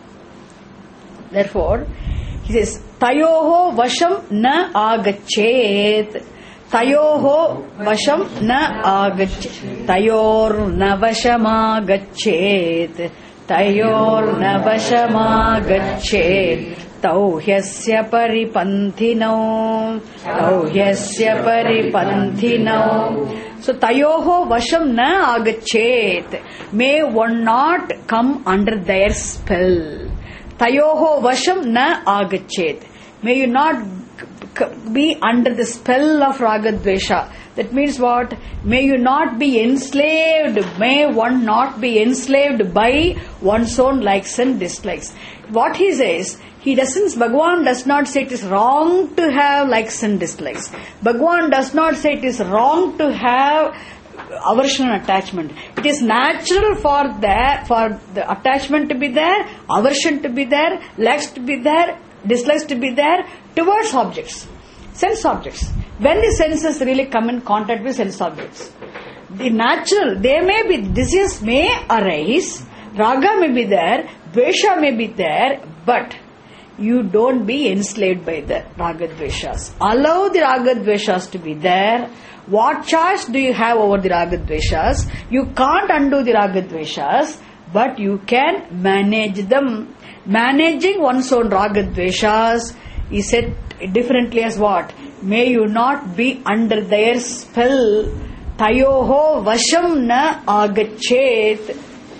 Therefore, he says, Tayoho vasham na agachet. Tayoho vasham na agachet. Tayor na vashama gachet. Tayor na vashama gachet. Tauhyasya paripanthinau. Tauhyasya paripanthinau. So, tayoho vasham na agachet. May one not come under their spell. Tayoho vasham na agachet. May you not be under the spell of ragadvesha. That means what? May you not be enslaved. May one not be enslaved by one's own likes and dislikes. What he says, Bhagavan does not say it is wrong to have likes and dislikes. Bhagavan does not say it is wrong to have aversion and attachment. It is natural for the attachment to be there, aversion to be there, likes to be there, dislikes to be there towards objects, sense objects. When the senses really come in contact with sense objects, the natural, disease may arise, raga may be there, dvesha may be there, but you don't be enslaved by the ragadveshas. Allow the ragadveshas to be there. What choice do you have over the ragadveshas? You can't undo the ragadveshas, but you can manage them. Managing one's own ragadveshas is said differently as what? May you not be under their spell. Tayoho vasham na agachet.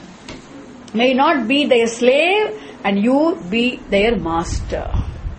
May not be their slave and you be their master.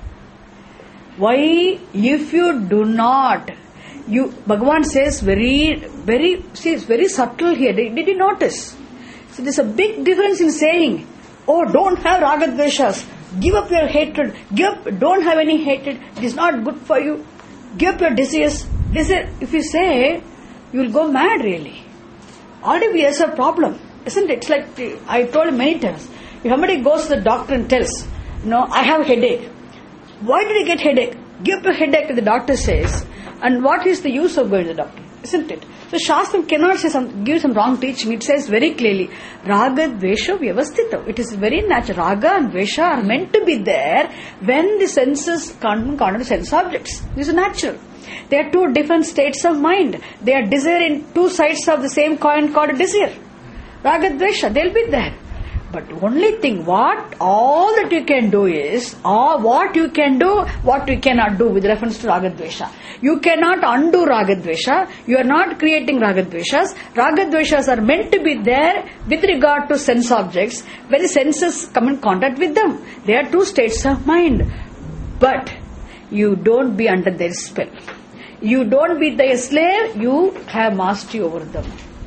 Why? If you do not, Bhagavan says it's very subtle here. Did you notice? So there's a big difference in saying, don't have ragadveshas. Give up your hatred. Don't have any hatred. It is not good for you. Give up your desires. If you say, you will go mad really. Already we have a problem. Isn't it? It's like, I told many times, if somebody goes to the doctor and tells, I have a headache. Why did you get headache? Give up a headache, the doctor says. And what is the use of going to the doctor? Isn't it? So Shastram cannot give some wrong teaching. It says very clearly, Raga Dvesha Vyavasthita. It is very natural. Raga and Dvesha are meant to be there when the senses contact sense objects. This is natural. They are two different states of mind. They are desire in two sides of the same coin called desire. Raga Dvesha, they'll be there. But only thing, all that you can do is, or what you can do, what you cannot do with reference to Raga Dvesha. You cannot undo Raga Dvesha. You are not creating Raga Dveshas. Raga Dveshas are meant to be there with regard to sense objects when the senses come in contact with them. They are two states of mind. But you don't be under their spell. You don't be their slave. You have mastery over them.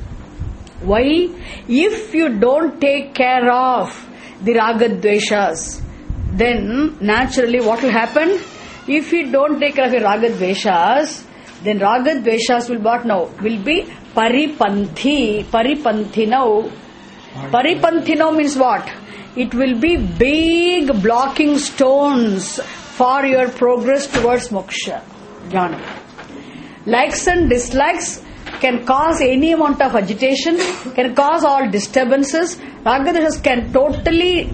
Why? If you don't take care of the Raga Dveshas, then naturally what will happen? If you don't take care of your Raga Dveshas, then Raga Dveshas will what now? Will be Paripanthi. Paripanthi now. Paripanthi now means what? It will be big blocking stones for your progress towards moksha. Jnana. Likes and dislikes can cause any amount of agitation, can cause all disturbances. Raga Dveshas can totally,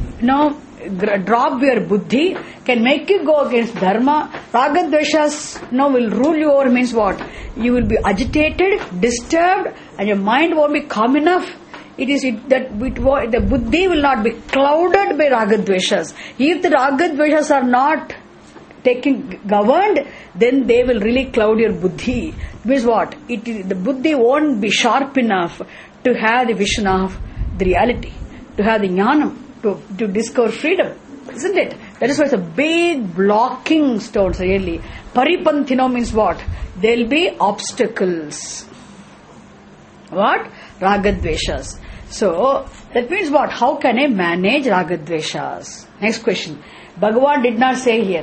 drop your buddhi, can make you go against dharma. Raga Dveshas, will rule you over means what? You will be agitated, disturbed, and your mind won't be calm enough. The buddhi will not be clouded by Raga Dveshas. If the Raga Dveshas are not governed, then they will really cloud your buddhi. Means what? The buddhi won't be sharp enough to have the vision of the reality, to have the jnanam, to discover freedom. Isn't it? That is why it's a big blocking stones really. Paripanthino means what? There will be obstacles. What? Ragadveshas. So, that means what? How can I manage Ragadveshas? Next question. Bhagavan did not say here.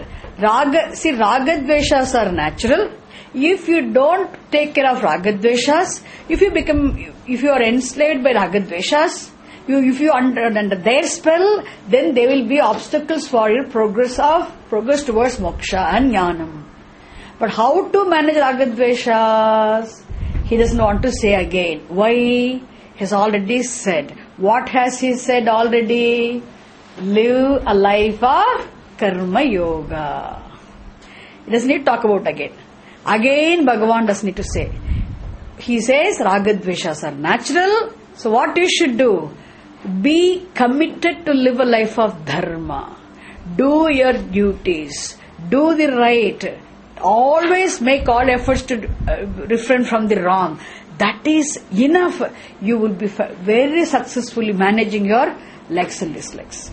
Ragadveshas are natural. If you don't take care of Ragadveshas, if you are enslaved by Ragadveshas, if you are under their spell, then there will be obstacles for your progress towards moksha and jnanam. But how to manage Ragadveshas? He doesn't want to say again. Why? He has already said. What has he said already? Live a life of karma yoga. He doesn't need to talk about again. Again, Bhagavan doesn't need to say. He says Ragadveshas are natural. So what you should do? Be committed to live a life of dharma. Do your duties. Do the right. Always make all efforts to refrain from the wrong. That is enough. You will be very successfully managing your likes and dislikes.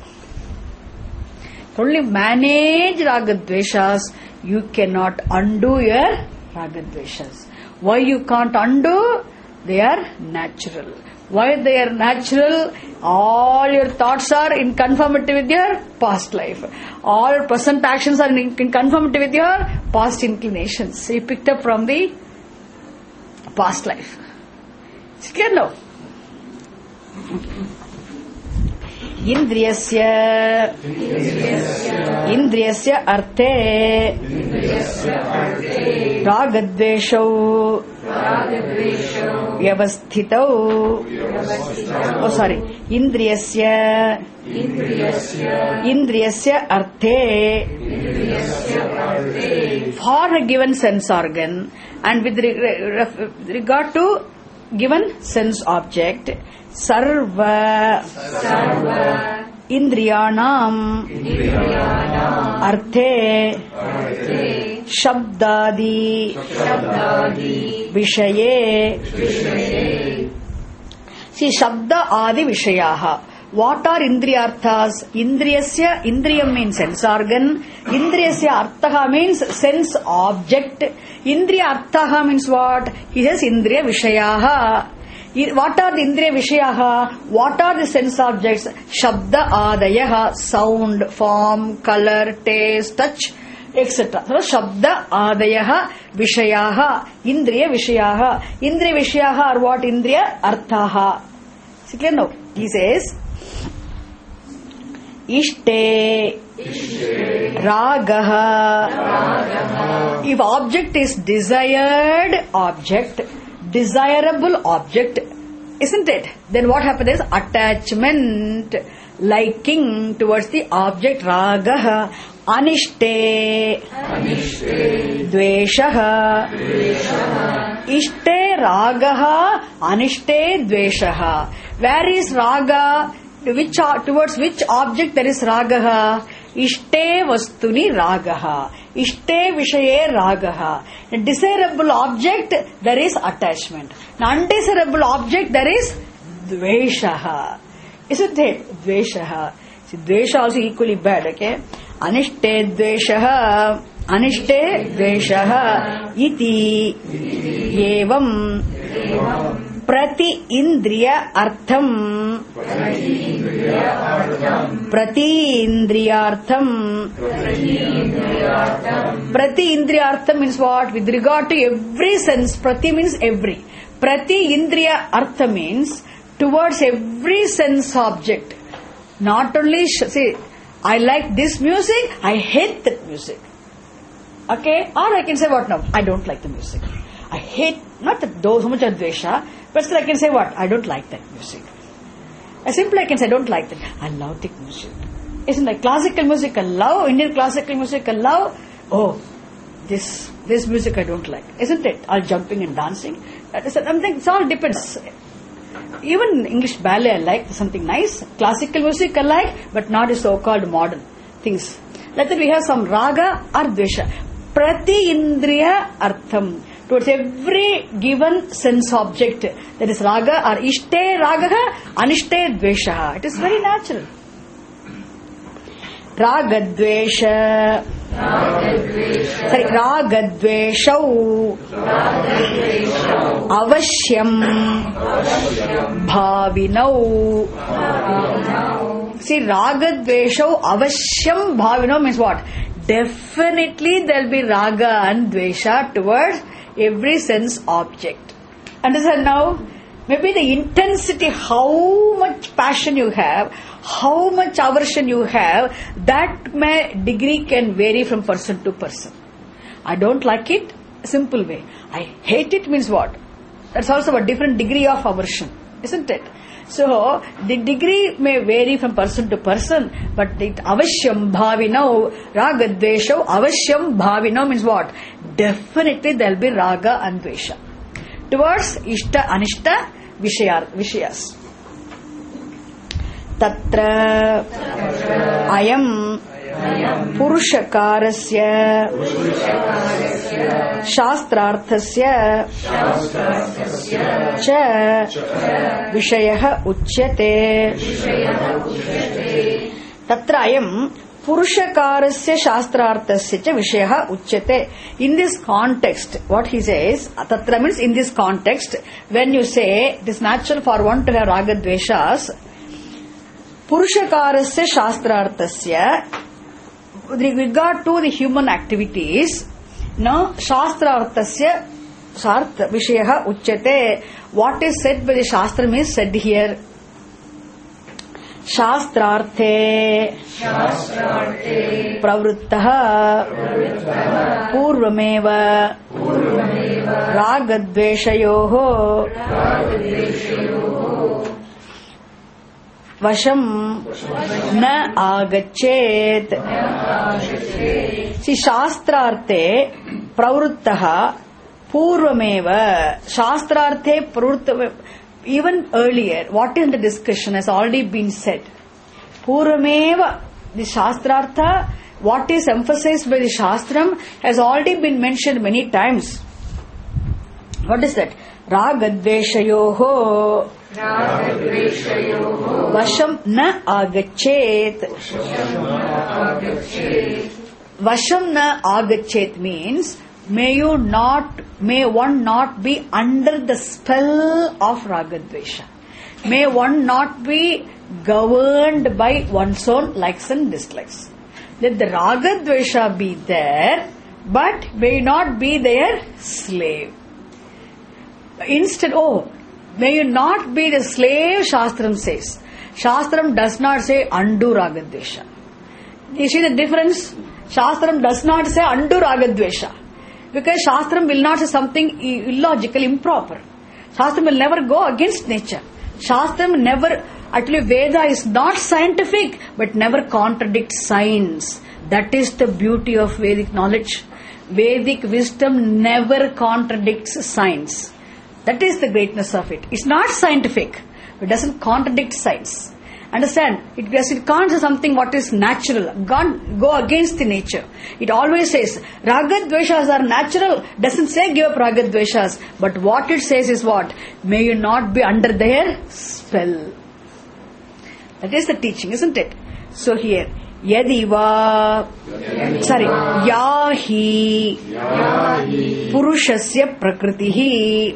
Only manage Ragadveshas. You cannot undo your Ragadveshas. Why you can't undo? They are natural. Why they are natural? All your thoughts are in conformity with your past life. All your present actions are in conformity with your past inclinations. So you picked up from the past life. It's clear now. Indriyasya arte ragadveshau vyavasthitau. Indriyasya arte, for a given sense organ and with regard to given sense object, sarva indriyanam arte shabdadi vishaye. See, shabda adi vishayaha. What are indriyarthas? Indriyasya, indriyam means sense organ. Indriyasya arthaha means sense object. Indriya arthaha means what? He says indriya vishayaha. What are the indriya vishayaha? What are the sense objects? Shabda adayaha, sound, form, color, taste, touch, etc. So, Shabda adayaha vishayaha, indriya vishayaha. Indriya vishayaha are what? Indriya arthaha. See clear now? He says, Ishte Ragaha. If object is desired object, desirable object, isn't it? Then what happens is attachment, liking towards the object, Ragaha. Anishte Dveshaha. Ishte Ragaha, Anishte Dveshaha. Where is Raga? Towards which object there is Ragaha? Ishte Vastuni Ragaha. Ishte Vishaye Ragaha. A desirable object, there is attachment. An undesirable object, there is Dveshaha. Isn't it? Dveshaha. See, Dvesha also equally bad, okay? Anishte Dveshaha. Anishte Dveshaha. Iti Evam Prati Indriya Artham. Prati Indriyartham. Prati Indriyartham means what? With regard to every sense, Prati means every. Prati Indriya Artha means towards every sense object. Not only, see, I like this music, I hate that music. Okay? Or I can say what now? I don't like the music. I hate, not that so much of dvesha, but still I can say what? I don't like that music. Simply I can say I don't like that. I love the music. Isn't like classical music I love, Indian classical music I love. Oh, this music I don't like. Isn't it? All jumping and dancing. It all depends. Even English ballet I like, something nice. Classical music I like, but not the so-called modern things. Like that we have some raga or dvesha. Prati Indriya Artham. Towards every given sense object, that is raga or ishte ragaha, anishte dveshaha. It is very natural. Ragadvesha. Ragadveshau. Avashyam. Bhavinau. See, ragadveshau avashyam bhavinau means what? Definitely there will be raga and dvesha towards every sense object. Understand now? Maybe the intensity, how much passion you have, how much aversion you have, that degree can vary from person to person. I don't like it, simple way. I hate it means what? That's also a different degree of aversion, isn't it? So, the degree may vary from person to person, but it avashyam bhavinau, raga dvesha, avashyam bhavinau means what? Definitely there will be raga and dvesha. Towards ishta, anishta, vishayas. Tatra ayam purushakarasya shastrarthasya cha vishayah uchyate. Tatra ayam purushakarasya shastrarthasya cha vishayah uchyate. In this context, what he says, tatra means in this context, when you say it is natural for one to have raga dveshas, purushakarasya shastrarthasya, with regard to the human activities, shastrarthasya sartha vishayah uchyate. What is said by the shastra is said here. Shastrarthe pravruttah purvameva ragadveshayoho vasham na agachet. See, shastrarthe pravruttah purvameva. Shastrarthe pravruttah. Even earlier, what is the discussion has already been said. Purvameva, the shastrartha, what is emphasized by the shastram has already been mentioned many times. What is that? Ragadveshayoho vasham na agachet. Vasham na agachet means may one not be under the spell of ragadvesha. May one not be governed by one's own likes and dislikes. Let the ragadvesha be there, but may not be their slave. Instead, May you not be the slave, Shastram says. Shastram does not say undo Ragadvesha. You see the difference? Shastram does not say undo Ragadvesha. Because Shastram will not say something illogical, improper. Shastram will never go against nature. Shastram never, actually Veda is not scientific, but never contradicts science. That is the beauty of Vedic knowledge. Vedic wisdom never contradicts science. That is the greatness of it. It's not scientific, but it doesn't contradict science. Understand? It can't say something what is natural. Can't go against the nature. It always says, Ragadveshas are natural. Doesn't say give up Ragadveshas. But what it says is what? May you not be under their spell. That is the teaching, isn't it? So here, Yadiva, Yahi Purushasya Prakritihi.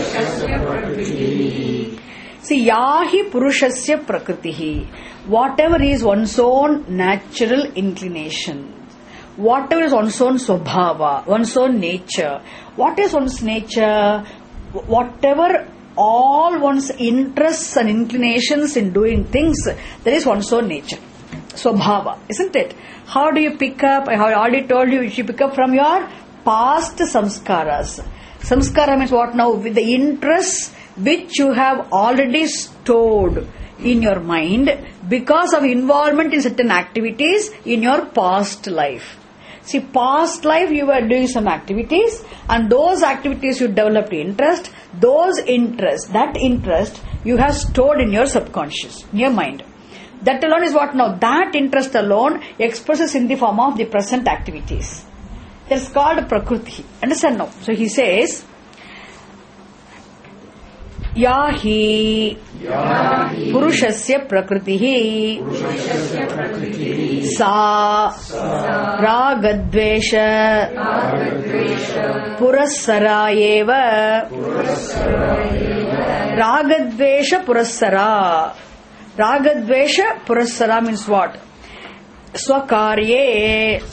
See, Yahi Purushasya Prakritihi. Whatever is one's own natural inclination, whatever is one's own Swabhava, one's own nature. What is one's nature? Whatever all one's interests and inclinations in doing things, that is one's own nature. Swabhava, isn't it? How do you pick up? I have already told you, you pick up from your past samskaras. Samskara means what now? With the interests which you have already stored in your mind because of involvement in certain activities in your past life. See, past life you were doing some activities, and those activities you developed interest. Those interests, that interest you have stored in your subconscious, in your mind. That alone is what now? That interest alone expresses in the form of the present activities. That's called Prakriti. Understand now? So he says, Yahi Purushasya Prakritihi Sa Ragadvesha Purassara Eva Ragadvesha Purassara. Ragadvesha Purassara means what? Swakarye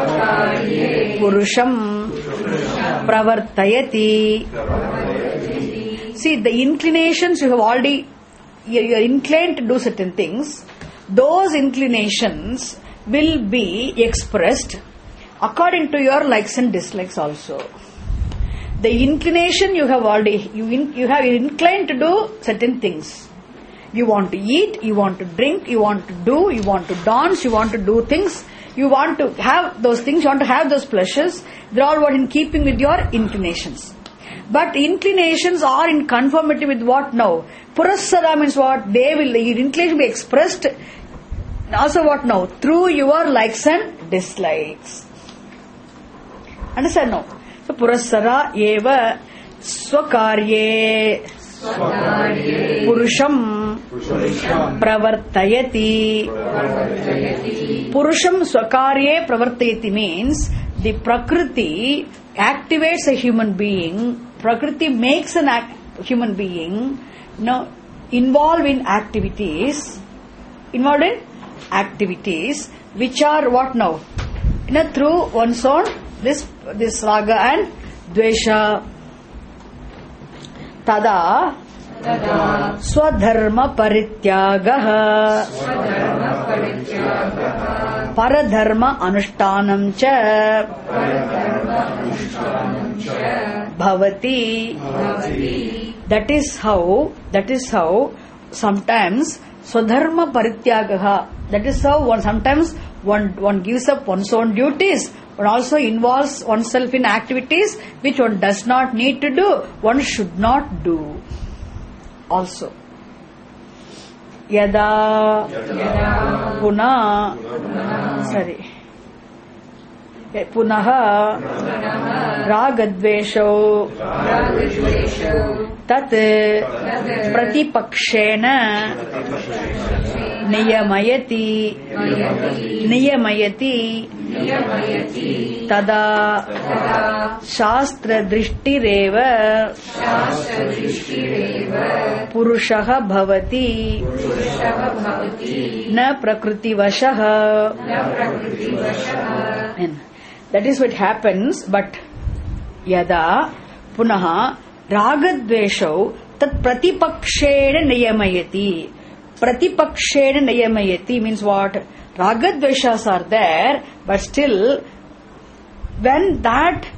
Purusham Pravartayati. See, the inclinations you have already, you are inclined to do certain things. Those inclinations will be expressed according to your likes and dislikes also. The inclination you have already, you have inclined to do certain things. You want to eat, you want to drink, you want to do, you want to dance, you want to do things. You want to have those things, you want to have those pleasures. They are all what in keeping with your inclinations. But inclinations are in conformity with what now? Purassara means what? They will, your inclination will be expressed. Also what now? Through your likes and dislikes. Understand now? So Purassara eva swakarye Purusham Pravartayati. Purusham Swakarye Pravartayati means the Prakriti activates a human being. Prakriti makes human being involved in activities which are what now? Through one's own this raga and dvesha. Tada Swadharma Parityagaha Paradharma Anushtanam cha Bhavati. That is how sometimes Swadharma Parityagaha. That is how sometimes one gives up one's own duties. One also involves oneself in activities which one does not need to do. One should not do. Also. Yada Puna Sorry. Punaha Ragadvesho Tat Pratipakshena Niyamayati Tada Shastra Drishtireva Purushaha Bhavati Na Prakriti Vashaha. That is what happens, but Yada Punaha Ragadvesho tat pratipakshena niyamayati. Pratipakshena niyamayati means what? Ragadveshas are there, but still when that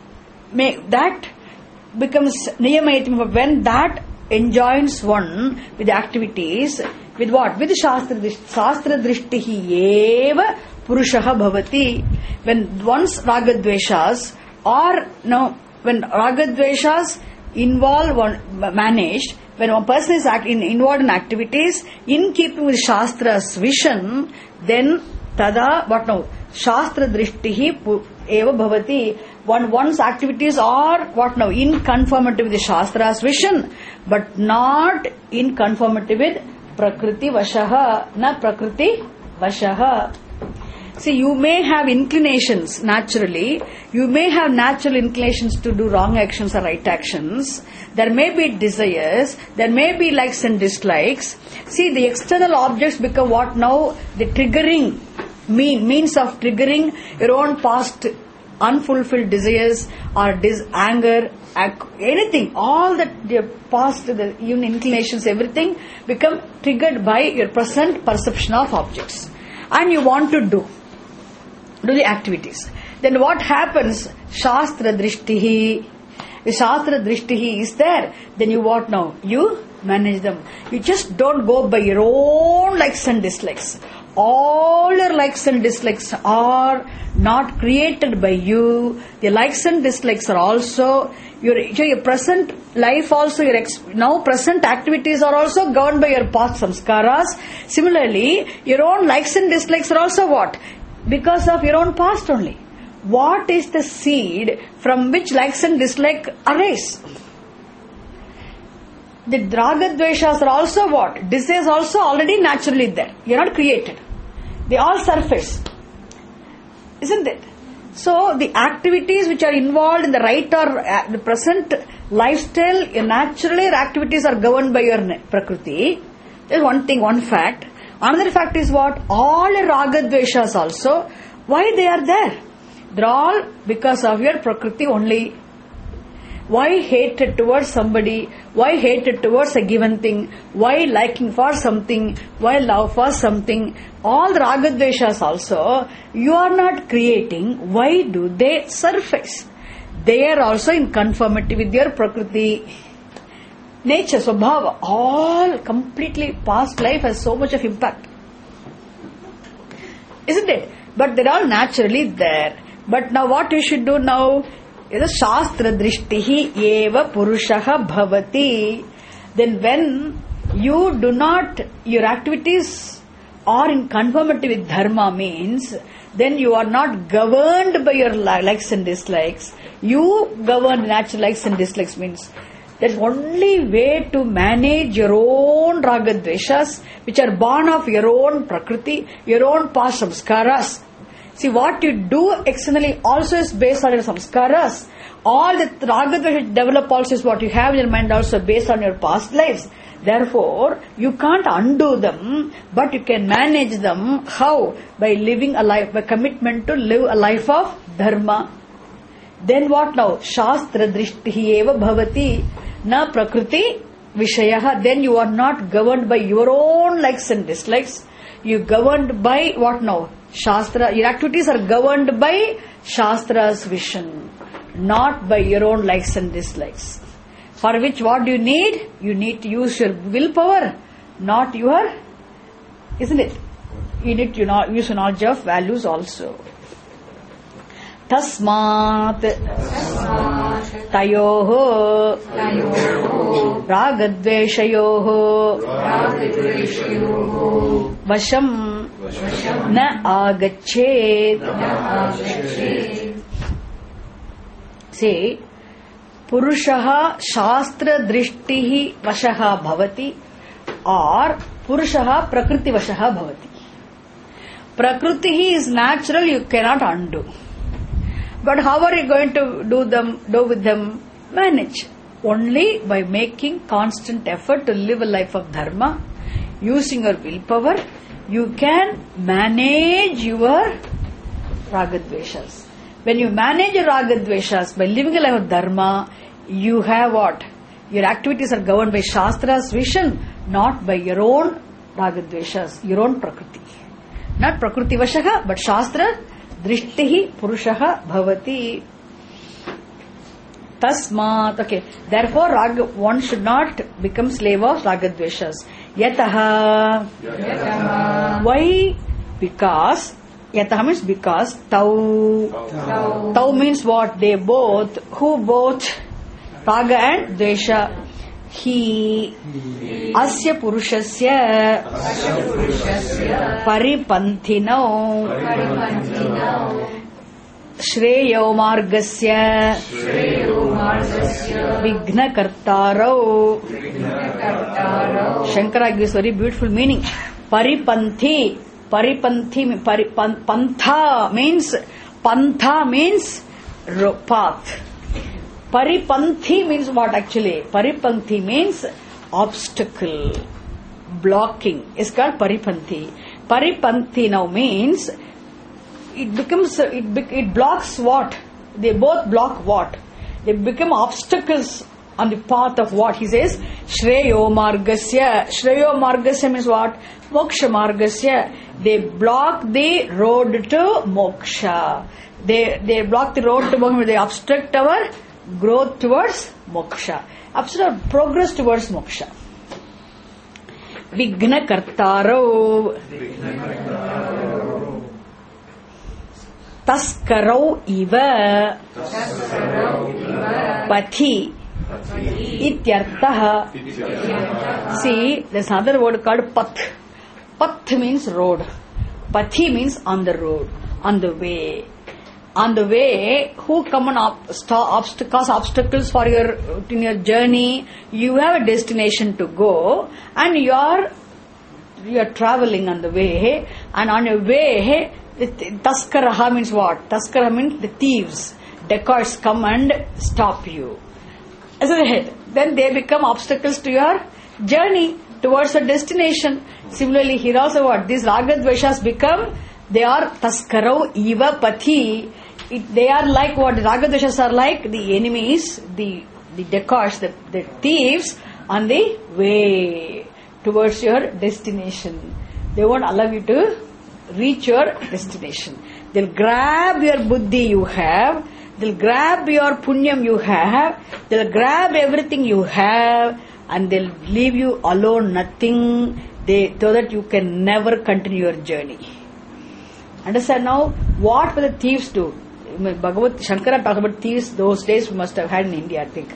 becomes niyamayati, when that enjoins one with the activities, with what? With shastra drishtihi eva purushaha bhavati. When once ragadveshas or no, when ragadveshas involve one managed, when one person is involved in activities in keeping with shastra's vision, then tada what now? Shastra drishtihi eva bhavati. One's activities are what now? In conformity with the shastra's vision, but not in conformity with prakriti vashaha, na prakriti vashaha. See, you may have inclinations naturally. You may have natural inclinations to do wrong actions or right actions. There may be desires. There may be likes and dislikes. See, the external objects become what now? The triggering means of triggering your own past unfulfilled desires or anger, anything. All that your past, even inclinations, everything become triggered by your present perception of objects. And you want to do the activities. Then what happens? Shastra drishtihi. If shastra drishtihi is there, then you what now? You manage them. You just don't go by your own likes and dislikes. All your likes and dislikes are not created by you. The likes and dislikes are also your present life, also your now present activities are also governed by your past samskaras. Similarly, your own likes and dislikes are also what? Because of your own past only. What is the seed from which likes and dislikes arise? The ragadveshas are also what? Desires also already naturally there. You are not created. They all surface. Isn't it? So the activities which are involved in the right or the present lifestyle, naturally your activities are governed by your prakriti. There is one thing, one fact. Another fact is what? All your ragadveshas also, why they are there? They are all because of your prakriti only. Why hatred towards somebody? Why hatred towards a given thing? Why liking for something? Why love for something? All the ragadveshas also, you are not creating. Why do they surface? They are also in conformity with your prakriti. Nature, swabhava, all completely past life has so much of impact. Isn't it? But they're all naturally there. But now what you should do now? Shastra drishtihi eva purushaha bhavati. Then when you do not, your activities are in conformity with dharma means, then you are not governed by your likes and dislikes. You govern natural likes and dislikes means there's only way to manage your own ragadveshas which are born of your own prakriti, your own past samskaras. See, what you do externally also is based on your samskaras. All the ragadveshas develop also is what you have in your mind also based on your past lives. Therefore, you can't undo them, but you can manage them. How? By living a life, by commitment to live a life of dharma. Then what now? Shastra drishtihi eva bhavati na prakriti vishayaha. Then you are not governed by your own likes and dislikes. You governed by what now? Shastra. Your activities are governed by Shastra's vision, not by your own likes and dislikes. For which what do you need? You need to use your willpower, not your, isn't it? You need to use your knowledge of values also. Tasmat tayoho ragadveshayoho vasham na agachet. Say, Purushaha Shastra Drishtihi Vashaha Bhavati or Purushaha Prakriti Vashaha Bhavati. Prakriti is natural, you cannot undo. But how are you going to do with them? Manage. Only by making constant effort to live a life of dharma, using your willpower, you can manage your ragadveshas. When you manage your ragadveshas by living a life of dharma, you have what? Your activities are governed by Shastra's vision, not by your own ragadveshas, your own prakriti. Not prakriti vashaha, but Shastra drishtihi purushaha bhavati. Tasmat. Okay. Therefore, one should not become slave of ragadveshas. Yataha. Why? Because. Yataha means because. Tau. Tau means what? They both. Who both? Raga and Dvesha. He. Asya purushasya. Paripanthinau. Shreyo margasya. Vigna kartarau. Shankara gives very beautiful meaning. Paripanthi. Pantha means path. Paripanthi means what actually? Paripanthi means obstacle, blocking. It's called paripanthi. Paripanthi now means it blocks what? They both block what? They become obstacles on the path of what? He says, Shreyo margasya. Shreyo margasya means what? Moksha margasya. They block the road to moksha. They block the road to moksha. They obstruct our growth towards moksha. Obstruct progress towards moksha. Vigna kartaro. Taskarau iva. Pathi. Ityartaha. See, there's another word called path. Path means road. Pathi means on the road, on the way. On the way, who come and cause obstacles for in your journey? You have a destination to go, and you are traveling on the way. And on your way, Taskaraha means what? Taskaraha means the thieves, dacoits come and stop you. As a head, then they become obstacles to your journey towards a destination. Similarly, here also what? These ragadveshas become, they are taskarau eva pathi. They are like what? Ragadveshas are like the enemies, the dacoits, the thieves on the way towards your destination. They won't allow you to reach your destination. They'll grab your buddhi you have, they'll grab your punyam you have, they'll grab everything you have, and they'll leave you alone, nothing, so that you can never continue your journey. Understand now? What will the thieves do? Bhagavad Shankara talks about thieves. Those days we must have had in India, I think.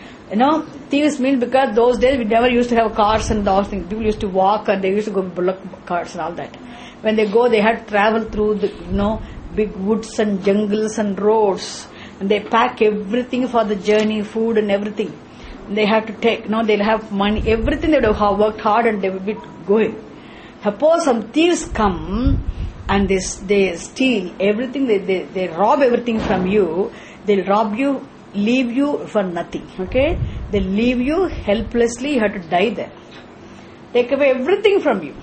Thieves mean because those days we never used to have cars and those things. People used to walk and they used to go bullock carts and all that. When they go, they had to travel through the big woods and jungles and roads, and they pack everything for the journey, food and everything. And they have to take. They'll have money, everything. They would have worked hard and they will be going. Suppose some thieves come and they steal everything. They rob everything from you. They'll rob you, leave you for nothing. Okay? They'll leave you helplessly. You have to die there. Take away everything from you.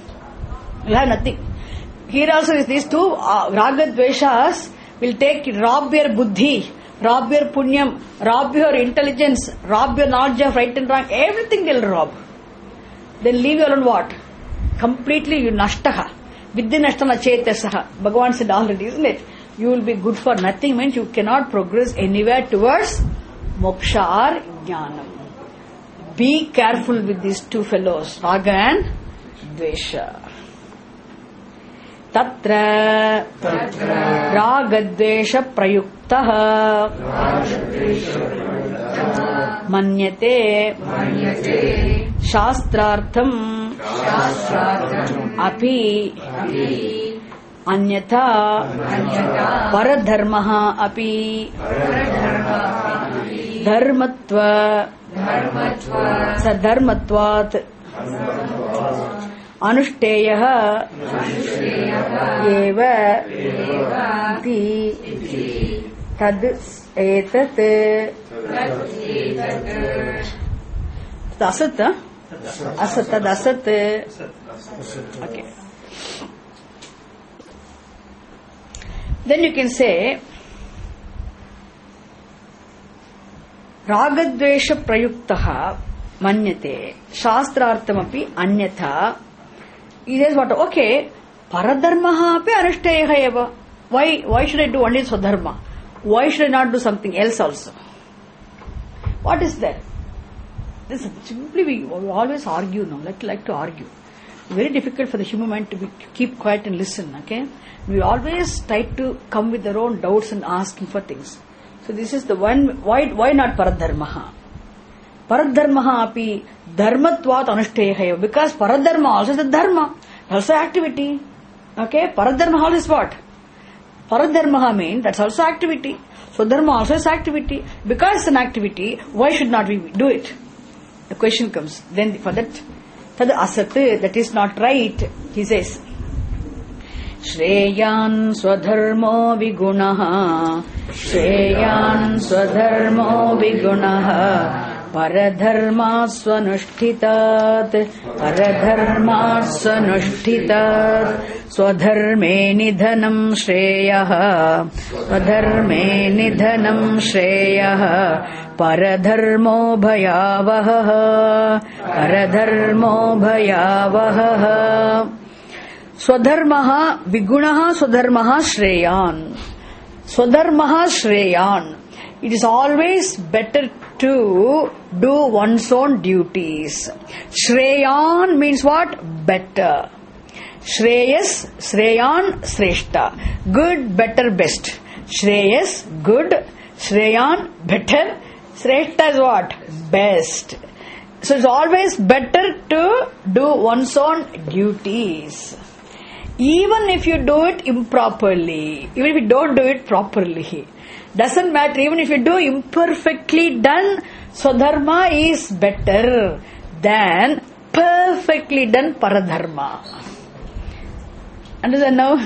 You have nothing. Here also is these two ragadveshas will rob your buddhi, rob your punyam, rob your intelligence, rob your knowledge of right and wrong. Everything they'll rob. Then leave you alone what? Completely you nashtaha. Vidya nashtana chetasaha. Bhagavan said already, isn't it? You will be good for nothing means you cannot progress anywhere towards moksha or jnanam. Be careful with these two fellows, raga and dvesha. Tatra ragadvesha prayuktaha manyate shastrartham api anyatha paradharmaha api dharmatva sadharmatvat anushtayaha eva iti tad etat asat asat. Okay. Then you can say Ragadvesha prayuktaha manyate shastrarthamapi anyatha. He says what? Okay, paradharmaha api anushteyaha eva. Why should I do only swadharma? Why should I not do something else also? What is that? This simply we always argue now. Like to argue. Very difficult for the human mind to keep quiet and listen. Okay, we always try to come with our own doubts and asking for things. So this is the one. Why not paradharmaha? Paradharmaha api dharmatvat anushteyaha. Because paradharma also is the dharma, also activity. Okay, paradharma also is what? Paradharmaha means that's also activity. So dharma also is activity. Because it's an activity, why should not we do it? The question comes. Then for that, tad asat, that is not right. He says, Shreyan swadharmo vigunaha, Shreyan swadharmo vigunaha, Paradharma swanushthitat, Paradharma swanushthitat, Swadharme nidhanam shreyaha, Swadharme nidhanam shreyaha, Paradharmo bhayavaha, Paradharmo bhayavaha. Swadharmaha vigunaha swadharmaha shreyan. Swadharmaha shreyan. It is always better to do one's own duties. Shreyan means what? Better. Shreyas, Shreyan, Sreshta. Good, better, best. Shreyas, good. Shreyan, better. Sreshta is what? Best. So it's always better to do one's own duties. Even if you do it improperly, even if you don't do it properly, doesn't matter. Even if you do imperfectly done, Swadharma is better than perfectly done Paradharma. Understand now?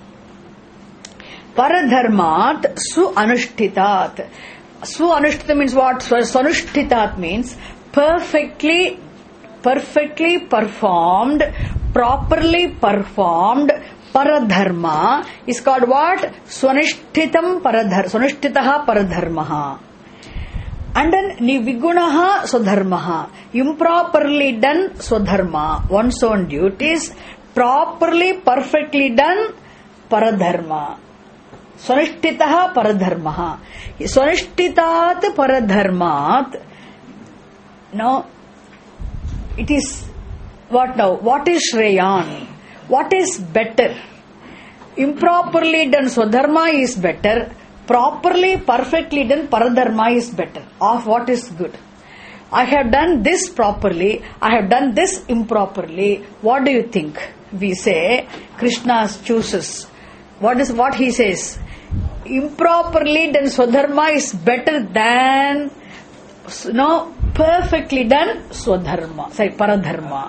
Paradharmat su anushtitat. Su anushtitat means what? Swanushthitat means perfectly performed, properly performed paradharma is called what? Swanushthitam paradharma. Swanushtitaha paradharmaha. And then nivigunaha swadharmaha. Improperly done swadharma, one's own duties. Properly, perfectly done paradharma. Swanushtitaha paradharmaha. Swanushthitat paradharmat. Now, it is what now? What is Shreyan? What is better? Improperly done Swadharma is better. Properly, perfectly done Paradharma is better. Of what is good? I have done this properly. I have done this improperly. What do you think? We say Krishna chooses. What he says? Improperly done Swadharma is better than perfectly done Swadharma. Sorry, Paradharma.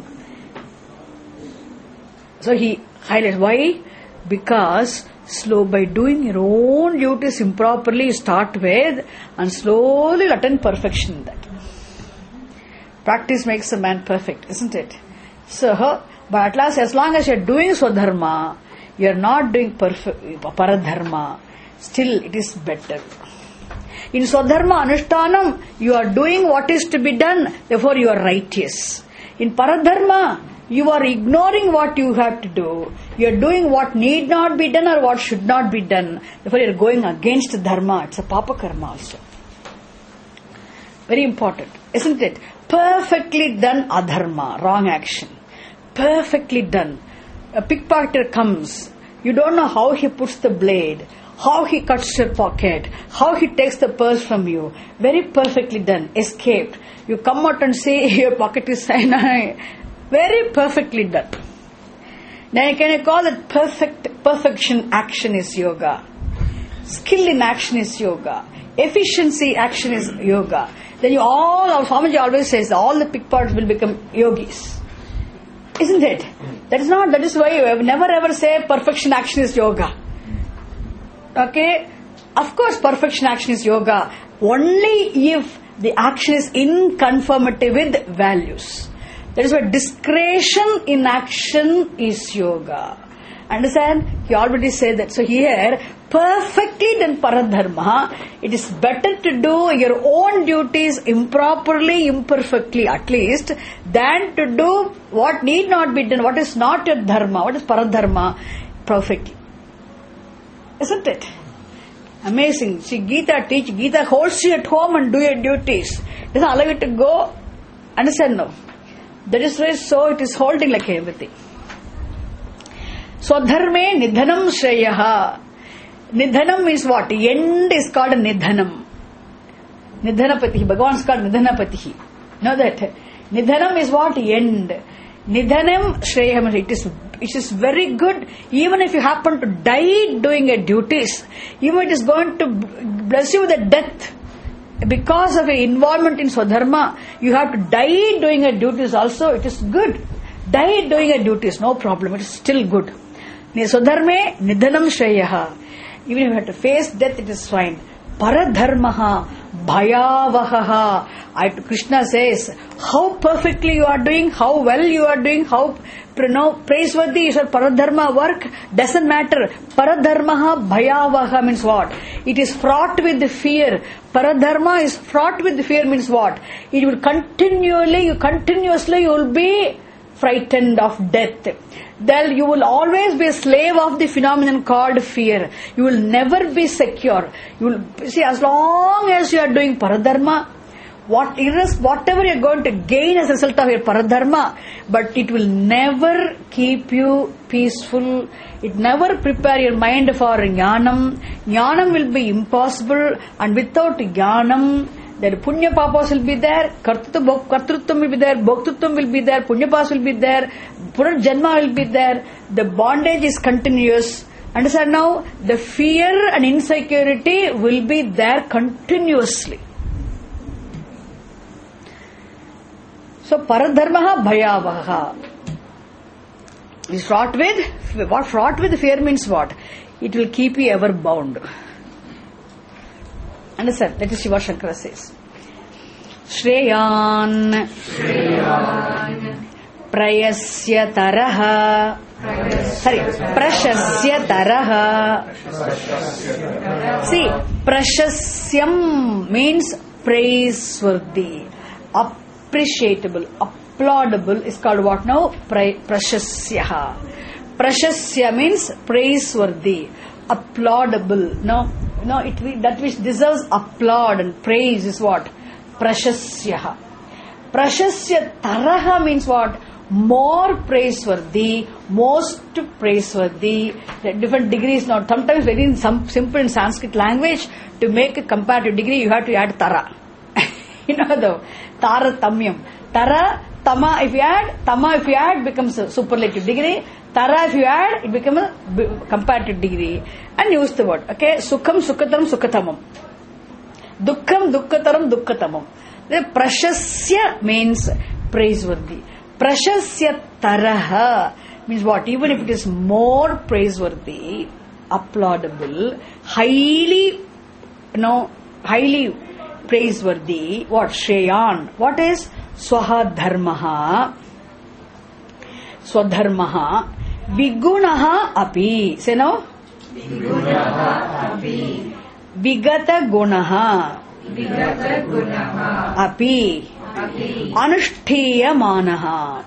So he highlights why? Because by doing your own duties improperly, you start with and slowly attain perfection in that. Practice makes a man perfect, isn't it? So, but at last, as long as you are doing Swadharma, you are not doing Paradharma, still it is better. In Swadharma Anushtanam, you are doing what is to be done, therefore you are righteous. In Paradharma, you are ignoring what you have to do. You are doing what need not be done or what should not be done. Therefore you are going against Dharma. It's a Papa Karma also. Very important, isn't it? Perfectly done Adharma, wrong action. Perfectly done. A pickpocketer comes. You don't know how he puts the blade, how he cuts your pocket, how he takes the purse from you. Very perfectly done. Escaped. You come out and say your pocket is very perfectly done. Now can you call it perfection action is yoga. Skill in action is yoga. Efficiency action is yoga. Then our Swamiji always says all the pickpockets will become yogis. Isn't it? That is why you never ever say perfection action is yoga. Okay? Of course perfection action is yoga. Only if the action is in conformity with values. That is why discretion in action is yoga. Understand? He already said that. So here, perfectly done paradharma, it is better to do your own duties improperly, imperfectly at least, than to do what need not be done, what is not your dharma, what is paradharma, perfectly. Isn't it? Amazing. See, Gita holds you at home and do your duties. Doesn't allow you to go. Understand? No. That is why so it is holding like everything. Swadharme nidhanam shreyaha. Nidhanam means what? The end is called nidhanam. Nidhanapatihi. Bhagavan is called Nidhanapatihi. Know that? Nidhanam is what? End. Nidhanam shreyaham. It is very good. Even if you happen to die doing your duties, even it is going to bless you with a death. Because of your involvement in Swadharma, you have to die doing your duties also. It is good. Die doing your duties, no problem. It is still good. Swadharme nidhanam shreyaha. Even if you have to face death, it is fine. Paradharmaha bhayavahaha. Krishna says, how perfectly you are doing, how well you are doing, how praiseworthy is your paradharma work, doesn't matter. Paradharmaha bhayavaha means what? It is fraught with fear. Paradharma is fraught with fear means what? It will continuously you will be frightened of death. Then you will always be a slave of the phenomenon called fear. You will never be secure. You will see, as long as you are doing paradharma, whatever you are going to gain as a result of your paradharma, but it will never keep you peaceful. It never prepare your mind for jnanam. Jnanam will be impossible, and without jnanam, there punya papas will be there, kartrutvam will be there, bhoktutvam will be there, punya papas will be there, purarjanma will be there. The bondage is continuous. Understand now? The fear and insecurity will be there continuously. So paradharmaha bhayavaha is fraught with fear means what? It will keep you ever bound. Understand? That is Shiva Shankara says. Shreyan prayasya taraha. Prashasya taraha. See, prashasyam means praiseworthy, appreciable, applaudable is called what now? Prashasya. Prashasya means praiseworthy, applaudable. That which deserves applaud and praise is what? Prashasya. Prashasya taraha means what? More praiseworthy, most praiseworthy. Different degrees now. Sometimes very in some simple in Sanskrit language, to make a comparative degree, you have to add tara. The taratamyam. Tara, tama if you add becomes a superlative degree. Tara if you add, it becomes a comparative degree. And use the word. Okay, sukham sukataram sukhatamam. Dukkham dukkataram dukkatamam. The prashasya means praiseworthy. Prashasya taraha means what? Even if it is more praiseworthy, applaudable, highly praiseworthy, what? Shreyan. What is? Swadharmaha. Vigunaha api. Say no? Vigunaha api. Vigata gunaha. Api. Anushthiyamanaha.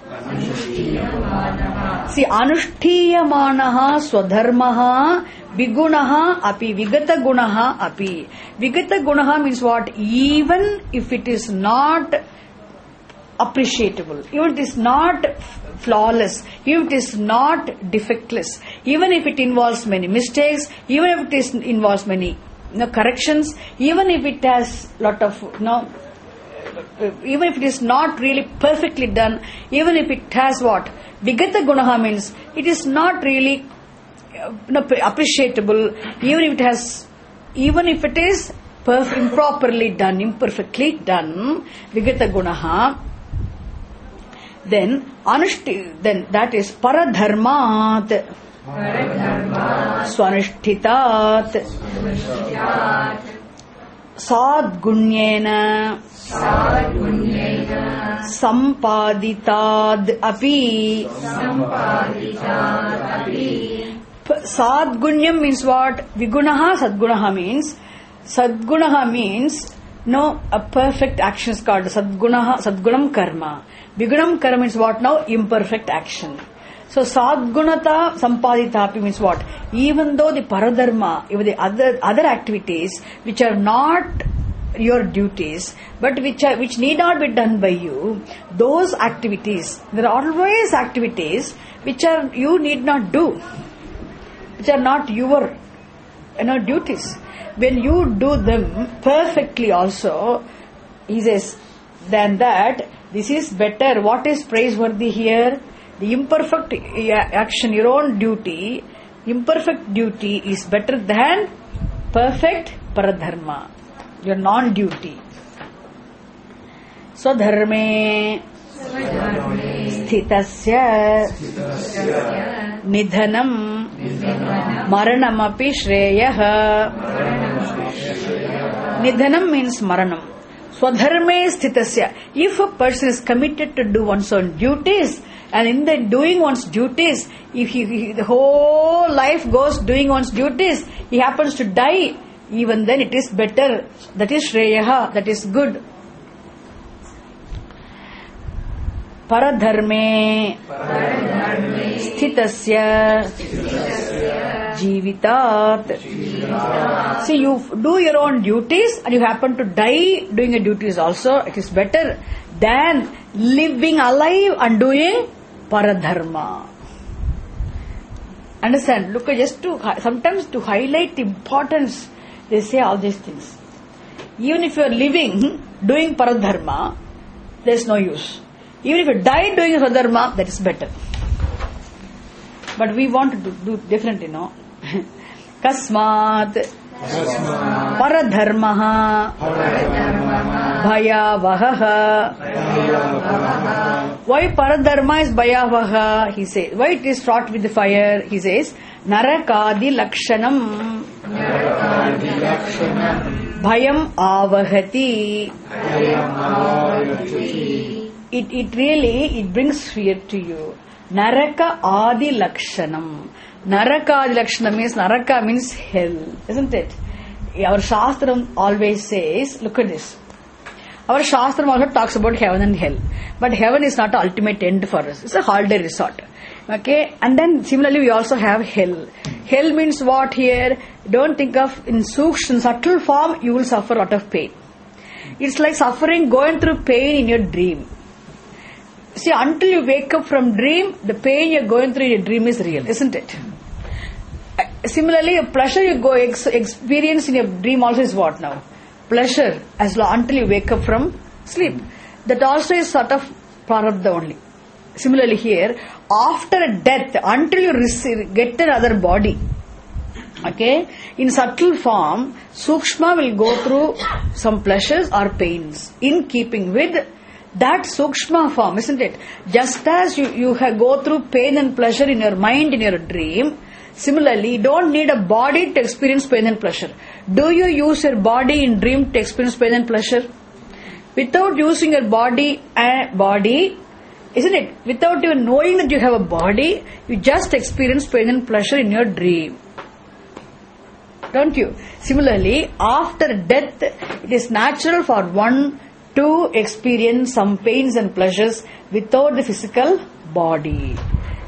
See, anushthiyamanaha swadharmaha vigunaha api. Vigata gunaha api. Vigata gunaha means what? Even if it is not appreciable, even if it is not flawless, even if it is not defectless, even if it involves many mistakes, even if it involves many corrections, even if it has lot of even if it is not really perfectly done, even if it has what? Vigata gunaha means it is not really appreciable, even if it is improperly done, imperfectly done, Vigata gunaha. Then that is paradharmat. Swanishtitat sadgunyena sampaditad api Sadgunyam means what? Vigunaha, Sadgunaha means. Sadgunaha means no, a perfect action is called Sadgunam karma. Vigunam karma means what now? Imperfect action. So Sadgunata Sampaditapi means what? Even though the Paradharma, even the other activities which are not your duties, but which need not be done by you, those activities, there are always activities which you need not do, which are not your duties. When you do them perfectly also, he says, than that, this is better. What is praiseworthy here? The imperfect action, your own duty, imperfect duty is better than perfect paradharma, your non-duty. Swadharme sthitasya nidhanam maranamapi shreyah. Nidhanam means maranam. Swadharme sthitasya. If a person is committed to do one's own duties, and in the doing one's duties, if the whole life goes doing one's duties, he happens to die, even then it is better. That is shreyaha, that is good. Paradharme sthitasya jivitat. See, you do your own duties and you happen to die doing your duties also, it is better than living alive and doing paradharma. Understand? Look, just to sometimes to highlight the importance, they say all these things. Even if you are living doing paradharma, there is no use. Even if you die doing paradharma, that is better. But we want to do differently, no? Kasmat paradharmaha bhayavaha. Why paradharma is bhayavaha? He says. Why it is fraught with the fire? He says, narakadi lakshanam bhayam avahati. It brings fear to you. Naraka adi lakshanam. Naraka adi lakshanam means hell, isn't it? Our Shastram always says, look at this. Our Shastram also talks about heaven and hell. But heaven is not the ultimate end for us. It's a holiday resort. Okay? And then similarly we also have hell. Hell means what here? Don't think of in sukshma, subtle form, you will suffer a lot of pain. It's like suffering, going through pain in your dream. See, until you wake up from dream, the pain you're going through in your dream is real, isn't it? Similarly, a pleasure you go experience in your dream also is what now? Pleasure, until you wake up from sleep. That also is sort of prarabdha only. Similarly here, after death, until you get another body, okay, in subtle form, sukshma will go through some pleasures or pains in keeping with that sukshma form, isn't it? Just as you go through pain and pleasure in your mind, in your dream, similarly, you don't need a body to experience pain and pleasure. Do you use your body in dream to experience pain and pleasure? Without using your body, isn't it? Without even knowing that you have a body, you just experience pain and pleasure in your dream. Don't you? Similarly, after death, it is natural for one to experience some pains and pleasures without the physical body.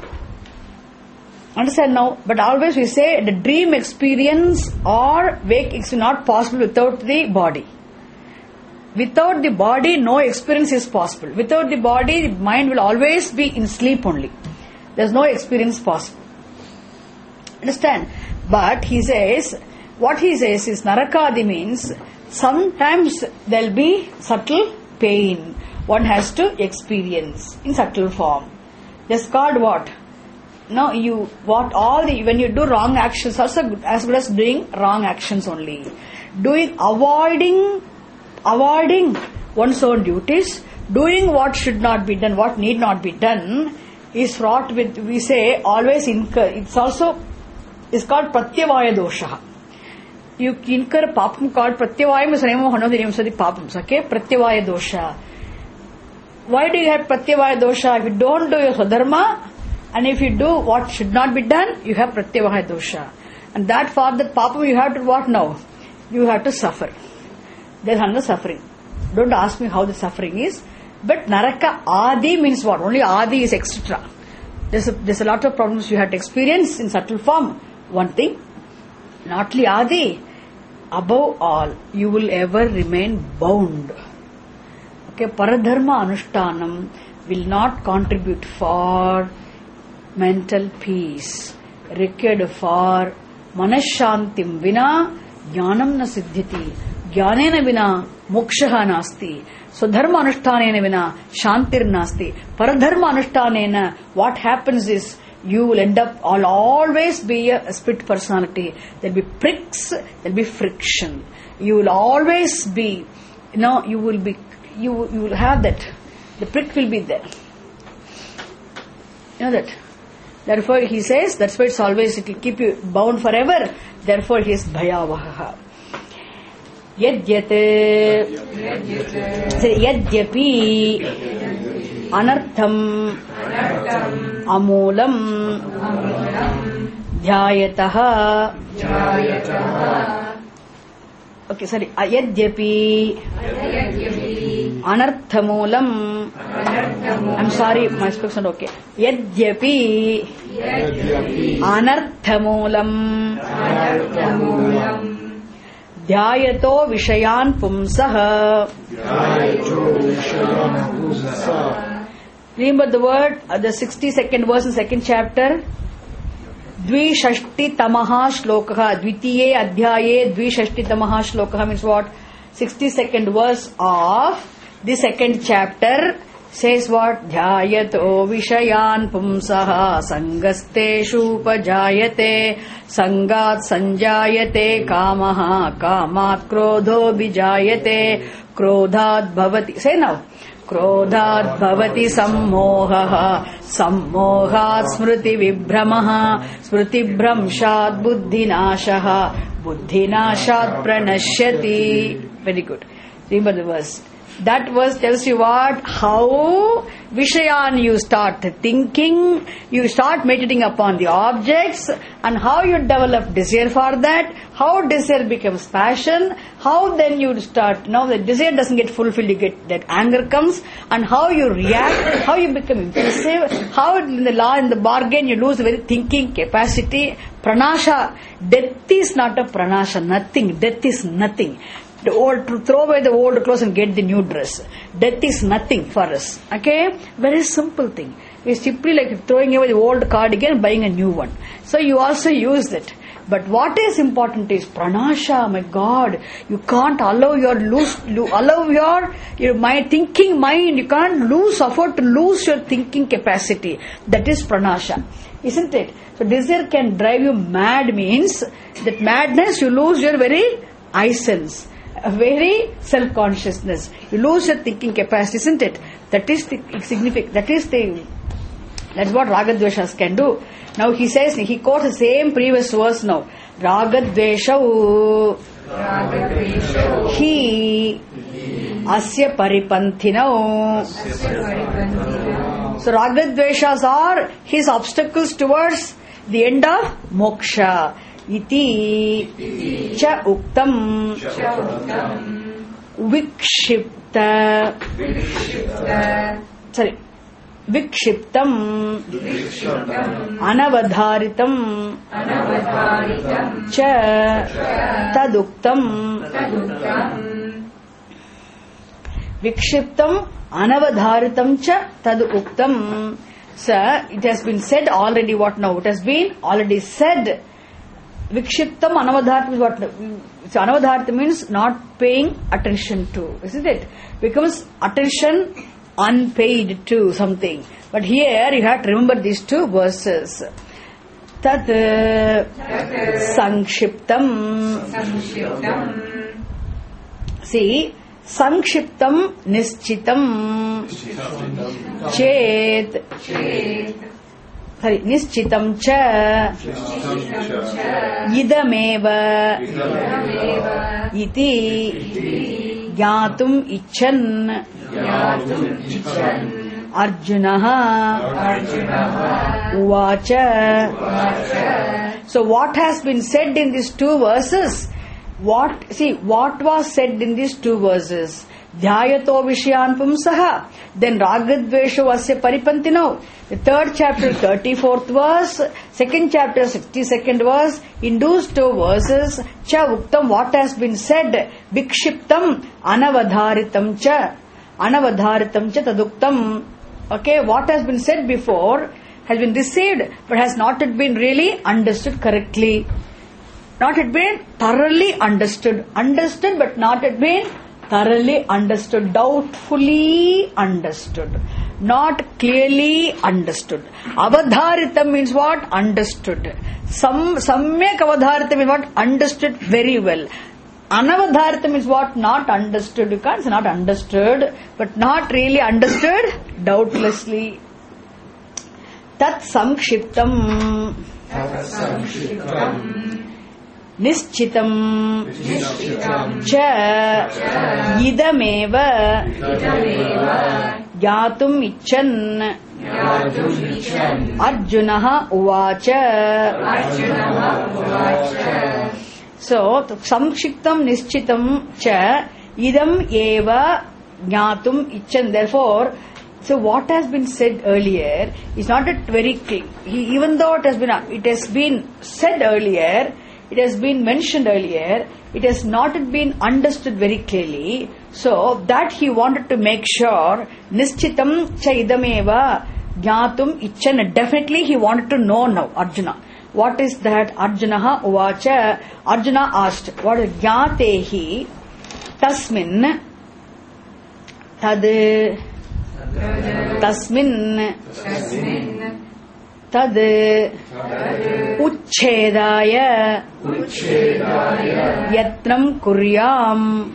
Understand now? But always we say the dream experience or wake is not possible without the body. Without the body, no experience is possible. Without the body, the mind will always be in sleep only. There is no experience possible. Understand? But he says, what he says is narakadi means sometimes there will be subtle pain. One has to experience in subtle form. That's called what? No, when you do wrong actions, also as well as doing wrong actions only. Avoiding one's own duties, doing what should not be done, what need not be done, is fraught with, we say, always incur. It's called pratyavaya dosha. You incur papam called pratyavayam is the name of one of the names of the papams. Okay, pratyavaya dosha. Why do you have pratyavaya dosha? If you don't do your swadharma, And if you do what should not be done, you have pratyavaha dosha. And that for that papam you have to what now? You have to suffer. There's another suffering. Don't ask me how the suffering is. But naraka adi means what? Only adi is etc. There's a lot of problems you have to experience in subtle form. One thing, not only adi, above all, you will ever remain bound. Okay, paradharma anushtanam will not contribute for mental peace. Required for manashantim vina jnanam na siddhiti. Jnanena vina mokshaha nasti. So dharma anushthanena vina shantir nasti. Paradharma anushtanena, what happens is you will end up always be a split personality. There will be pricks, there will be friction. You will always be, you will have that. The prick will be there. You know that. Therefore he says, that's why it will keep you bound forever. Therefore he is bhayavaha. Yadyapi anartham amulam dhyayataha. Okay, sorry. Yadyapi anarthamulam. I'm sorry, my speaks not okay. Yadyapi anarthamulam dhyayato vishayan pumsah. Remember the word, the 62nd verse in 2nd chapter. Dvishashti tamaha shlokaha. Dvitiye adhyaye dvishashti tamaha shlokaha means what? 62nd verse of the 2nd chapter says what? Dhyayato vishayan pumsaha sangasteshu upajayate sangat sanjayate kamaha kamat krodho bijayate krodhat bhavati. Say now. Krodhat bhavati sammohaha sammohat smriti vibhramaha smriti bhramshat buddhinashaha buddhinashat pranashyati. Very good. Remember the verse. That verse tells you what? How Vishayan you start thinking, you start meditating upon the objects, and how you develop desire for that, how desire becomes passion, how then you start, now the desire doesn't get fulfilled, you get that anger comes, and how you react, how you become impulsive, how in the law, in the bargain, you lose the very thinking capacity. Pranasha, death is not a pranasha, nothing, death is nothing. The old, to throw away the old clothes and get the new dress. Death is nothing for us. Okay? Very simple thing. It's simply like throwing away the old cardigan and buying a new one. So you also use that. But what is important is pranasha. My God, you can't allow your thinking mind. You can't afford to lose your thinking capacity. That is pranasha, isn't it? So desire can drive you mad means that madness you lose your very essence. A very self-consciousness. You lose your thinking capacity, isn't it? That is the significant. That's what Ragadveshas can do. Now he says, he quotes the same previous verse now. Ragadveshau He Asya Paripanthino. So Ragadveshas are his obstacles towards the end of moksha. Iti cha uktam vikshipta vikshiptam anavadharitam cha taduktam vikshiptam anavadharitam cha taduktam. Sir, it has been said already. What now? It has been already said. Vikshiptam anavadharta is what? So anavadharta means not paying attention to, isn't it? Becomes attention unpaid to something. But here you have to remember these two verses. Tat Sankshiptam. See, Sankshiptam Nischitam Chet. Sorry, Nischitam cha Idameva Iti Gyatum Ichan Arjunaha Uvacha. So what has been said in these two verses? What was said in these two verses? Dhyayato Vishyan Pumsaha. Then Ragadvesha Vasya Paripantino. The third chapter, 34th verse. Second chapter, 62nd verse. In those two verses, Cha Uktam, what has been said? Vikshiptam Anavadharitam Cha. Anavadharitam Cha Taduktam. Okay, what has been said before has been received but has not yet been really understood correctly. Not yet been thoroughly understood. Understood but not yet been thoroughly understood. Doubtfully understood. Not clearly understood. Avadharitam means what? Understood. Samyak avadharitam means what? Understood very well. Anavadharitam means what? Not understood. You can't say not understood, but not really understood, doubtlessly. Tat samkshiptam Nischitam Cha Idameva Gyatum Ichan Arjunaha Uvacha. So, samkshiptam nischitam cha idam eva jnatum ichan. Therefore, so what has been said earlier is not very clear. Even though it has been said earlier, it has been mentioned earlier, it has not been understood very clearly. So that he wanted to make sure nischitam cha idam eva jnatum ichan. Definitely he wanted to know now, Arjuna. What is that? Arjunaha Uvacha. Arjuna asked, what is Jnatehi Tasmin Tad Tasmin Tad Uchchedaya Yatram Kuryam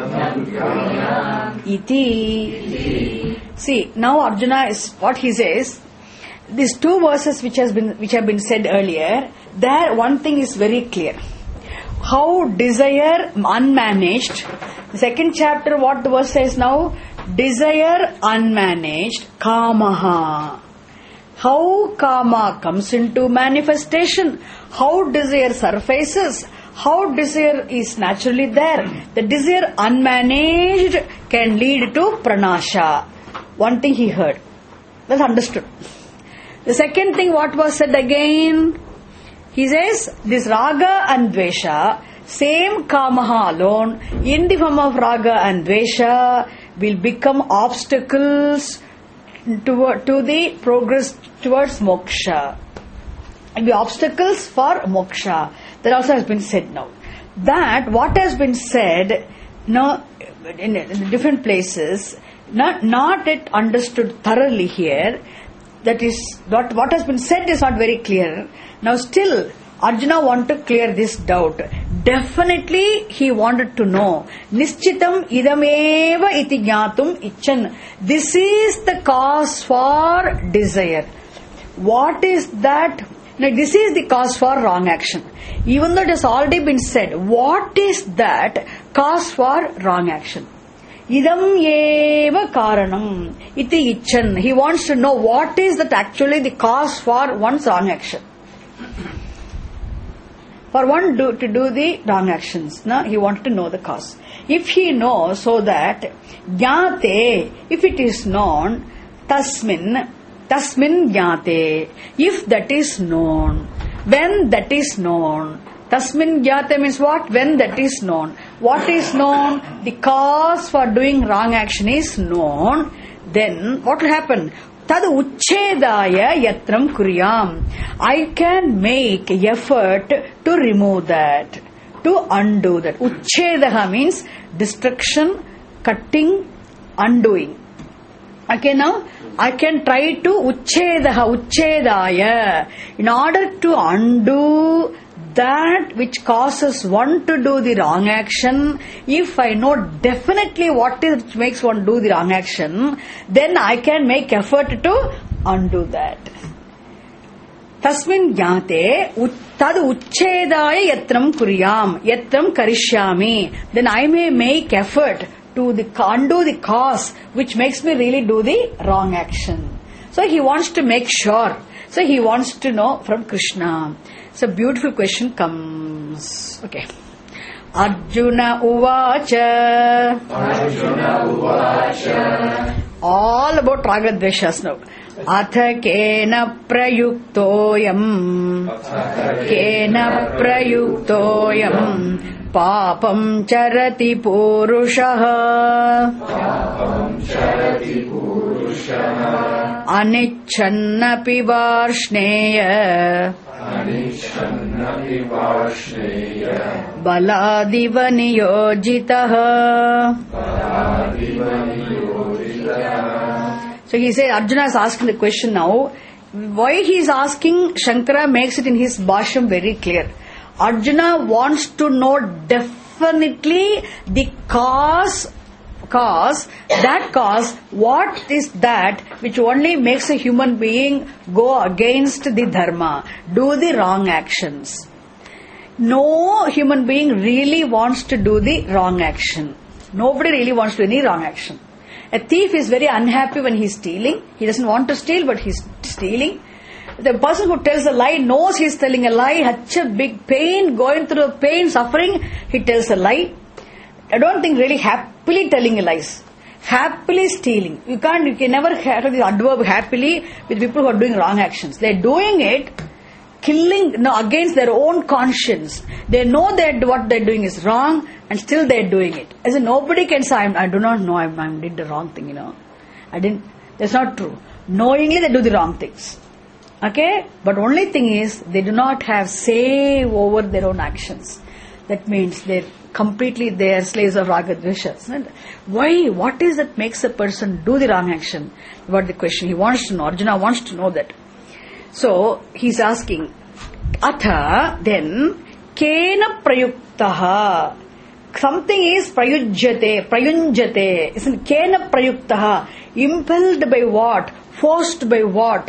Iti. See, now Arjuna is what he says. These two verses which have been said earlier, there one thing is very clear. How desire unmanaged. The second chapter, what the verse says now? Desire unmanaged, kamaha. How kama comes into manifestation. How desire surfaces. How desire is naturally there. The desire unmanaged can lead to pranasha. One thing he heard. That's understood. The second thing what was said again, he says this raga and dvesha, same kamaha alone, in the form of raga and dvesha, will become obstacles to the progress towards moksha. It will be obstacles for moksha. That also has been said now. That what has been said now in different places, not yet understood thoroughly here. That is, what has been said is not very clear. Now still, Arjuna wanted to clear this doubt. Definitely he wanted to know. Nischitam idameva iti jnatum ichan. This is the cause for desire. What is that? Now this is the cause for wrong action. Even though it has already been said, what is that cause for wrong action? Idam eva karanam iti ichan. He wants to know what is that actually the cause for one's wrong action. For one to do the wrong actions. No? He wanted to know the cause. If he knows, so that jnate, if it is known, tasmin jnate, if that is known, when that is known. Tasmin jnate means what? When that is known. What is known? The cause for doing wrong action is known. Then what will happen? Tad uchchedaya yatram kuryam. I can make effort to remove that, to undo that. Uchchedaha means destruction, cutting, undoing. Okay, now I can try to uchchedaya. In order to undo that which causes one to do the wrong action, if I know definitely what is which makes one do the wrong action, then I can make effort to undo that. Tasmin jnate tad uchchedaya yatram kuryam, yatram karishyami. Then I may make effort to undo the cause which makes me really do the wrong action. So he wants to make sure. So he wants to know from Krishna. So beautiful question comes. Okay. Arjuna Uvacha. Arjuna Uvacha. All about Ragadveshas now. Atha kena prayuktoyam. Kena prayuktoyam. Papam charati purushaha. Papam charati purushaha. Anichannapi varshneya. Anichannapi varshneya. Baladiva niyojitaha. Baladiva niyojitaha. So he said, Arjuna is asking the question now. Why he is asking, Shankara makes it in his Bhashyam very clear. Arjuna wants to know definitely the cause, what is that which only makes a human being go against the dharma, do the wrong actions. No human being really wants to do the wrong action. Nobody really wants to do any wrong action. A thief is very unhappy when he is stealing. He doesn't want to steal, but he is stealing. The person who tells a lie knows he is telling a lie, such a big pain, going through pain, suffering, he tells a lie. I don't think really happily telling lies. Happily stealing. You can never have the adverb happily with people who are doing wrong actions. They are doing it, killing against their own conscience. They know that what they are doing is wrong and still they are doing it. As in nobody can say, I do not know, I did the wrong thing, I didn't. That's not true. Knowingly they do the wrong things. Okay? But only thing is, they do not have say over their own actions. That means they are slaves of Ragadveshas. Why? What is that makes a person do the wrong action? About the question. He wants to know. Arjuna wants to know that. So, he's asking, Atha, then, kena prayuktaha. Something is prayunjate. Isn't kena prayuktaha? Impelled by what? Forced by what?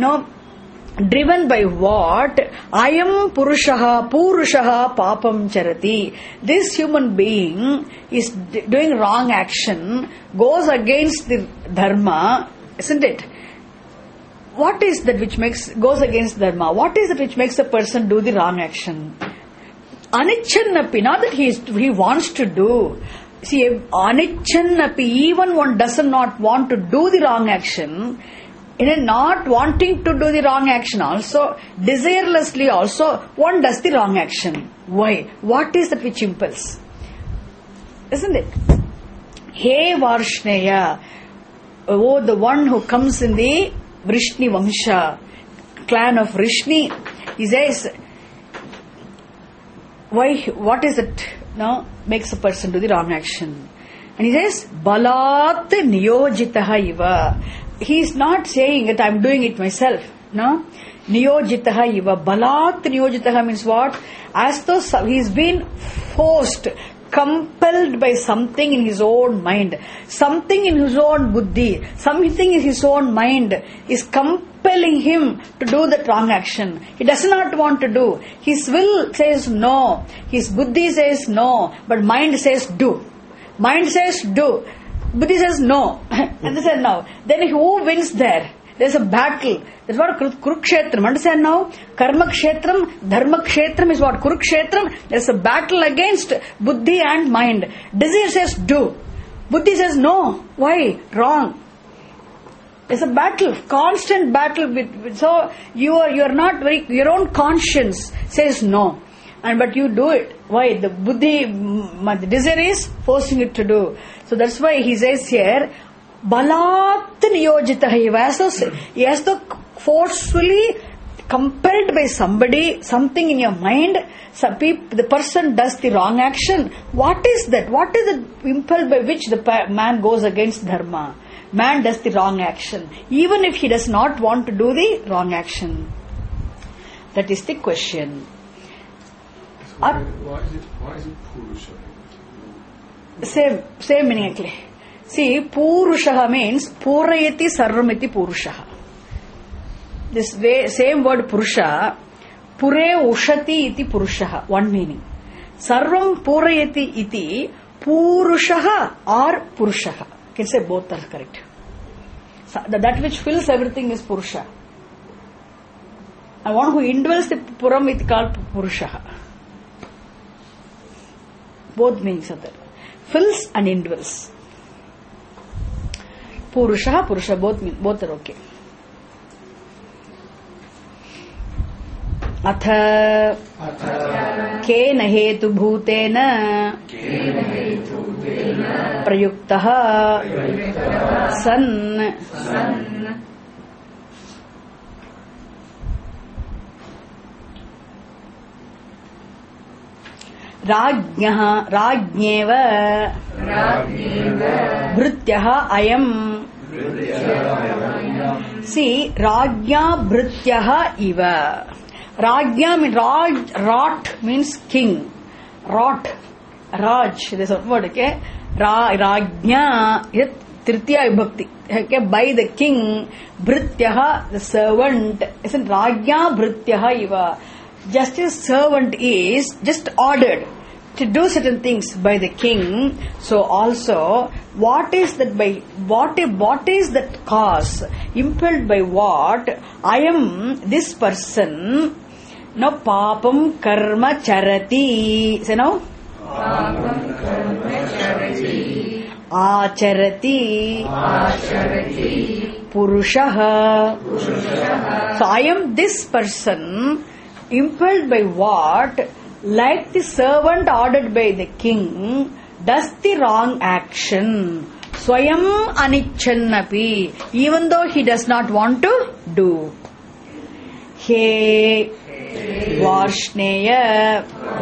Driven by what? Ayam purushaha papam charati. This human being is doing wrong action, goes against the dharma, isn't it? What is that which goes against dharma? What is it which makes a person do the wrong action? Anichannapi, not that he wants to do. See, anichannapi, even one does not want to do the wrong action, not wanting to do the wrong action also, desirelessly also, one does the wrong action. Why? What is that which impels? Isn't it? He Varshneya, the one who comes in the Vrishni Vamsha, clan of Vrishni, he says, why? What is it makes a person do the wrong action? And he says, Balat Niyojitaha Iva. He is not saying that I am doing it myself. No? Niyojitaha Iva. Balat Niyojitaha means what? As though he is been forced, compelled by something in his own mind, something in his own buddhi, something in his own mind is compelling him to do that wrong action. He does not want to do. His will says no. His buddhi says no. But mind says do. Mind says do. Buddhi says no. And they say no. Then who wins there? There's a battle. That's what Kurukshetram. Understand now? Karma Kshetram, Dharma Kshetram is what? Kurukshetram. There's a battle against buddhi and mind. Desire says do. Buddhi says no. Why? Wrong. There's a battle, constant battle. So you are not very. Your own conscience says no, but you do it. Why? The buddhi, the desire is forcing it to do. So that's why he says here, Balat niyojitaha. He has to forcefully compelled by somebody, something in your mind. The person does the wrong action. What is that? What is the impulse by which the man goes against dharma? Man does the wrong action, even if he does not want to do the wrong action. That is the question. Why is it Purusha? Same meaning actually. See, Purushaha means Purayati Sarvamiti Purushaha. This same word Purusha, Pure Ushati iti Purushaha, one meaning. Sarvam Purayati iti Purushaha or Purushaha. You can say both are correct. So that which fills everything is Purusha. And one who indwells the Puram is called Purushaha. Both meanings are there. Fills and indwells. Purushaha, Purusha, both are okay. Atha केन हेतु भूतेन प्रयुक्तः सन् राज्ञेव भृत्यः अयम्. See, Rajya Bhrityah iva. Rajya means Raj means king. Raj, there's a word, okay? Rajya is Tritiya Vibhakti. Okay, by the king, Bhrityah, the servant, isn't Rajya Bhrityah iva. Just as servant is just ordered to do certain things by the king, so also what is that cause, impelled by what? I am this person, no papam karma charati. Say no? Papam karma charati. Acharati. Purushaha. So I am this person, impelled by what? Like the servant ordered by the king, does the wrong action. Swayam anichannapi, even though he does not want to do. He Varshneya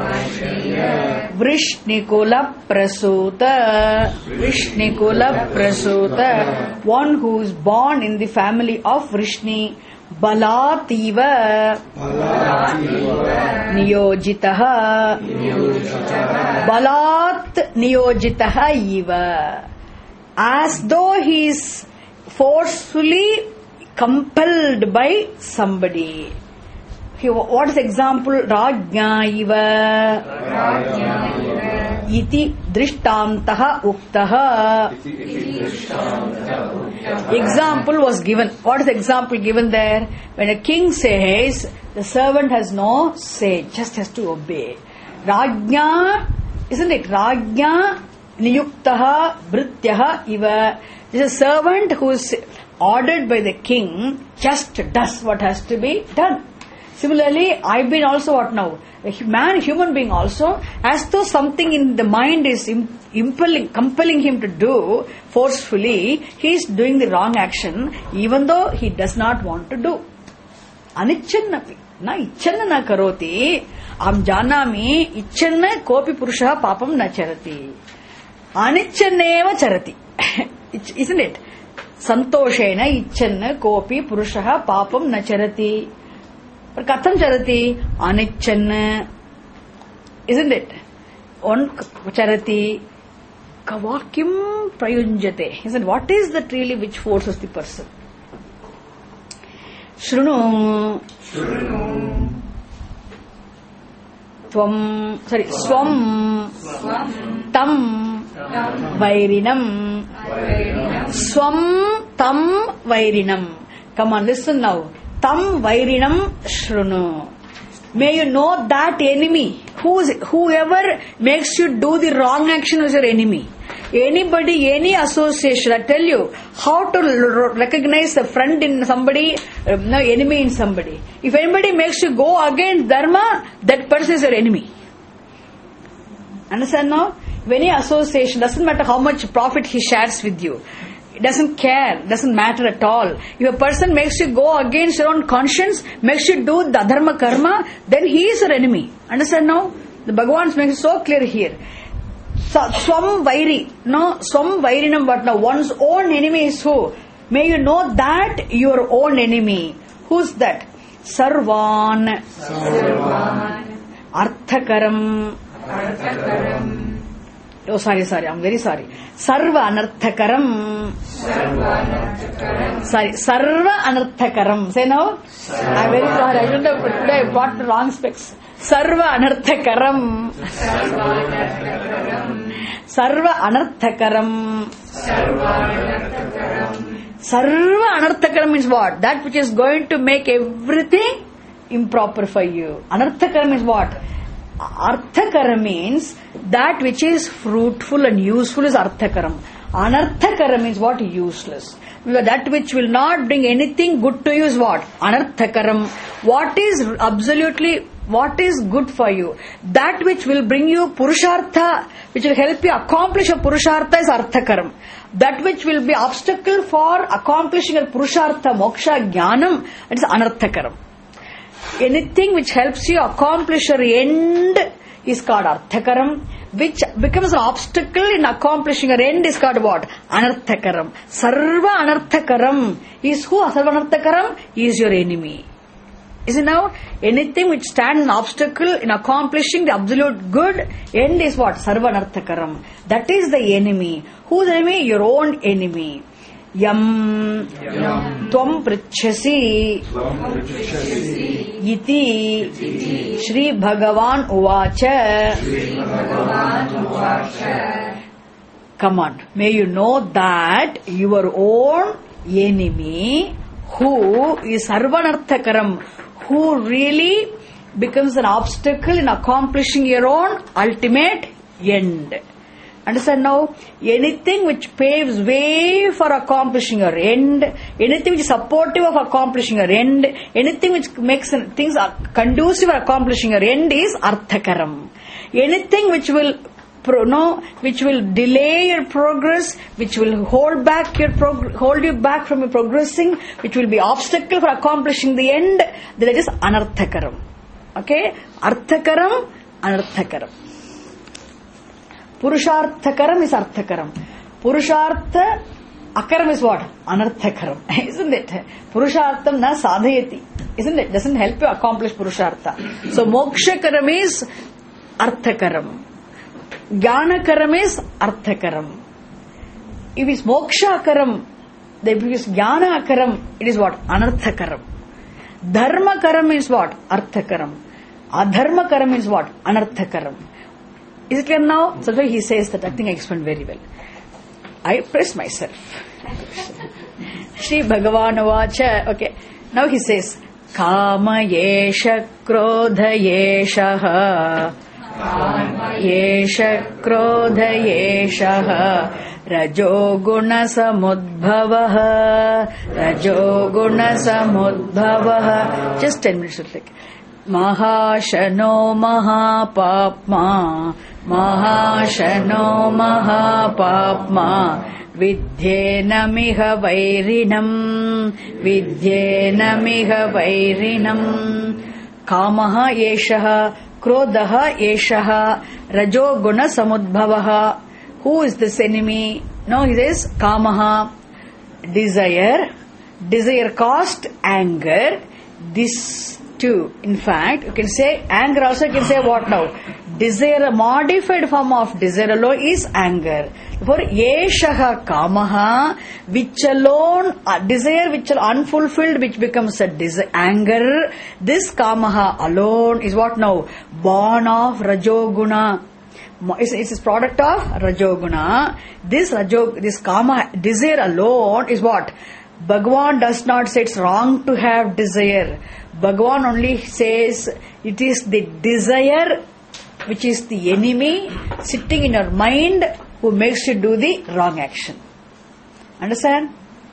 Vrishnikula Prasuta, one who is born in the family of Vrishni. Balativa Niyojitaha Balat Niyojitaha Iva, as though he is forcefully compelled by somebody. What is the example? Rajya Iva Iti Drishtantaha Uktaha. Example was given. What is the example given there? When a king says, the servant has no say, just has to obey. Rajya, isn't it? Rajya Niyuktaha Bhrityaha Iva. This is a servant who is ordered by the king, just does what has to be done. Similarly, I've been also what now? A human being also, as though something in the mind is compelling him to do forcefully, he is doing the wrong action, even though he does not want to do. Anichannapi. Na icchanna na karoti. Am janami icchanna kopi purusha papam na charati. Anicchaneva charati. Isn't it? Santoshena icchanna kopi purusha papam na charati. But katham charati? Anichanna. Isn't it? On charati. Kavakim prayunjate. Isn't it? What is that really which forces the person? Shrunu. Swam. Tam. Vairinam. Swam. Tam. Vairinam. Come on, listen now. Tam Vairinam Shrunu. May you know that enemy. Whoever makes you do the wrong action is your enemy. Anybody, any association, I tell you how to recognize a friend in somebody, no, enemy in somebody. If anybody makes you go against Dharma, that person is your enemy. Understand now? If any association, doesn't matter how much profit he shares with you. It doesn't care, doesn't matter at all. If a person makes you go against your own conscience, makes you do the adharma karma, then he is your enemy. Understand now? The Bhagavan makes it so clear here. Swam Vairi. No, Swam Vairinam, but now one's own enemy is who? May you know that your own enemy. Who's that? Sarvan. Arthakaram. Oh, sorry, I'm very sorry. Sarva Anarthakaram. Sorry, Sarva Anarthakaram. Say now? I'm very sorry. I don't know, but today I bought the wrong specs. Sarva Anarthakaram. Sarva Anarthakaram. Sarva Anarthakaram means what? That which is going to make everything improper for you. Anarthakaram means what? Arthakaram means that which is fruitful and useful is Arthakaram. Anarthakaram means what? Useless. That which will not bring anything good to you is what? Anarthakaram. What is good for you? That which will bring you Purushartha, which will help you accomplish a Purushartha is Arthakaram. That which will be obstacle for accomplishing a Purushartha, Moksha, Jnanam, it is Anarthakaram. Anything which helps you accomplish your end is called Arthakaram. Which becomes an obstacle in accomplishing your end is called what? Anarthakaram. Sarva Anarthakaram is who? Sarva Anarthakaram is your enemy. Is it now? Anything which stands an obstacle in accomplishing the absolute good end is what? Sarva Anarthakaram. That is the enemy. Whose enemy? Your own enemy. Yam Tvam Pritchasi Iti Shri Bhagavan Uvacha. Come on, may you know that your own enemy, who is Sarvanarthakaram, who really becomes an obstacle in accomplishing your own ultimate end. Understand now? Anything which paves way for accomplishing your end, anything which is supportive of accomplishing your end, anything which makes things conducive for accomplishing your end is Arthakaram. Anything which will delay your progress, which will hold you back from your progressing, which will be obstacle for accomplishing the end, that is Anarthakaram. Okay? Arthakaram, Anarthakaram. Purusharthakaram is Arthakaram. Purushartha akaram is what? Anarthakaram. Isn't it? Purushartham na sadhayati. Isn't it? Doesn't help you accomplish Purushartha. So Mokshakaram is Arthakaram. Jnanakaram is Arthakaram. If it's Mokshakaram, if it is Jnanakaram, it is what? Anarthakaram. Dharmakaram is what? Arthakaram. Adharmakaram is what? Anarthakaram. Is it clear now? So he says that. I think I explained very well. I press myself. Shri Bhagavan Vacha. Okay. Now he says, Kama Yesha Krodha Yesha Yesha Krodha Yesha Rajo Guna Samudbhava Rajo Guna Samudbhava. Just 10 minutes will take. Mahashano Mahapapma Mahashano Mahapapma Vidyena Miha Vairinam Vidyena Miha Vairinam Kamaha Yeshaha Krodaha Yeshaha Rajo Guna Samudbhavaha. Who is this enemy? No, he says Kamaha, desire. Desire caused anger. This too. In fact, you can say anger also. You can say what now? Desire, a modified form of desire alone is anger. Therefore, Yeshaha Kamaha, which alone, desire which is unfulfilled, which becomes a anger. This Kamaha alone is what now? Born of Rajoguna. It's a product of Rajoguna. This Kama, desire alone is what? Bhagavan does not say it's wrong to have desire. Bhagavan only says it is the desire which is the enemy sitting in your mind who makes you do the wrong action. Understand?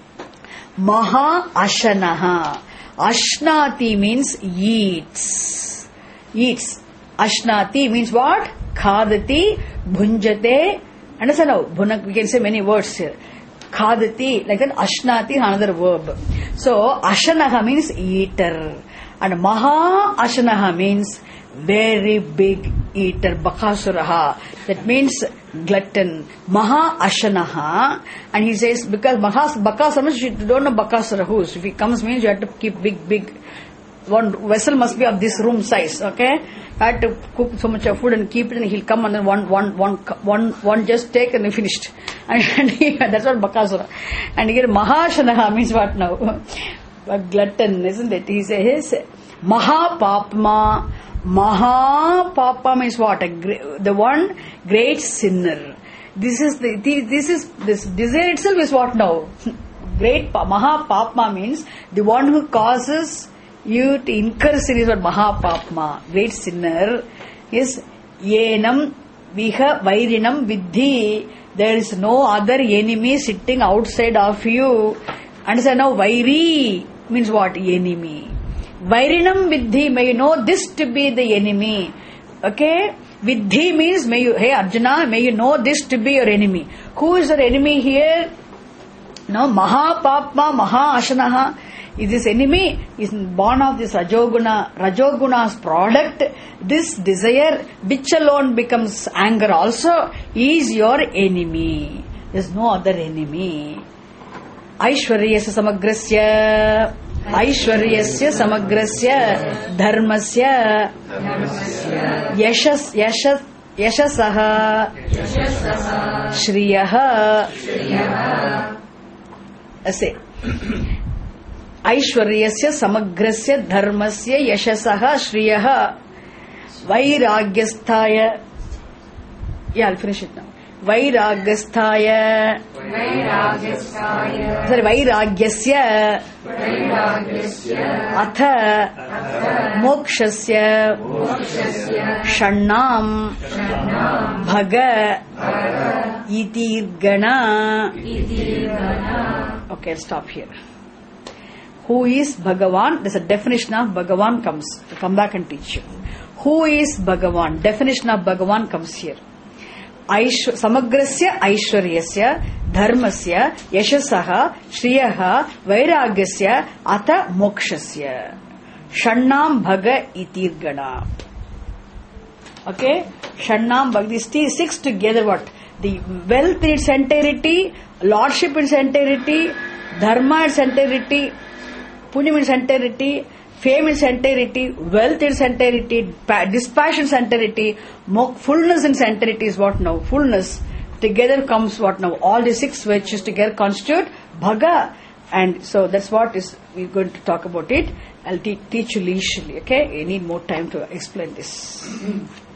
Maha Ashanaha. Ashnati means eats. Eats. Ashnati means what? Khadati, Bhunjate. Understand now? We can say many words here. Khadati, like that. Ashnati is another verb. So, Ashanaha means eater. And Maha Ashanaha means very big eater. Bakasuraha. That means glutton. Maha Ashanaha. And he says, because Bakasura means you don't know Bakasura who's. If he comes means you have to keep big. One vessel must be of this room size, okay? I had to cook so much of food and keep it, and he'll come and then one just take and finished. And that's what Bakasura. And here Mahashanaha means what now? A glutton, isn't it? He says Mahapapma. Mahapapa means what? The one great sinner. This desire itself is what now? Great Maha Papma means the one who causes you to incur sin is what Maha Papma. Great sinner is Yenam Viha Vairinam Vidhi. There is no other enemy sitting outside of you. Understand now? Vairi means what? Enemy. Vairinam Vidhi, may you know this to be the enemy. Okay? Vidhi means, may you, hey Arjuna, may you know this to be your enemy. Who is your enemy here? No, Maha Papma, Maha Ashanaha. This enemy is born of this Rajoguna's product. This desire, which alone becomes anger also, is your enemy. There is no other enemy. Aishwaryasya samagrasya dharmasya yashasaha shriyaha. Say Aishwaryasya samagrasya dharmasya yashasaha shriyaha vairagyasthaya. Yeah, I'll finish it now. Vairagyasthaya. Vairagyasya atha mokshasya shannam bhaga itirgana. Okay, I'll stop here. Who is Bhagavan? There's a definition of Bhagavan comes. I'll come back and teach you. Who is Bhagavan? Definition of Bhagavan comes here. Samagrasya Aishwaryasya Dharmasya Yashasaha Shriyaha Vairagyasya Ata Mokshasya Shannam Bhaga Itirgana. Okay? Shannam Bhaga. These six together what? The wealth in its entirety, lordship in its entirety, dharma in its entirety, punya in its entirety, fame in its entirety, wealth in its entirety, dispassion in its entirety, fullness in its entirety is what now? Fullness. Together comes what now? All the six virtues together constitute Bhaga. And so that's what is we're going to talk about it. I'll teach you leisurely. Okay? You need more time to explain this.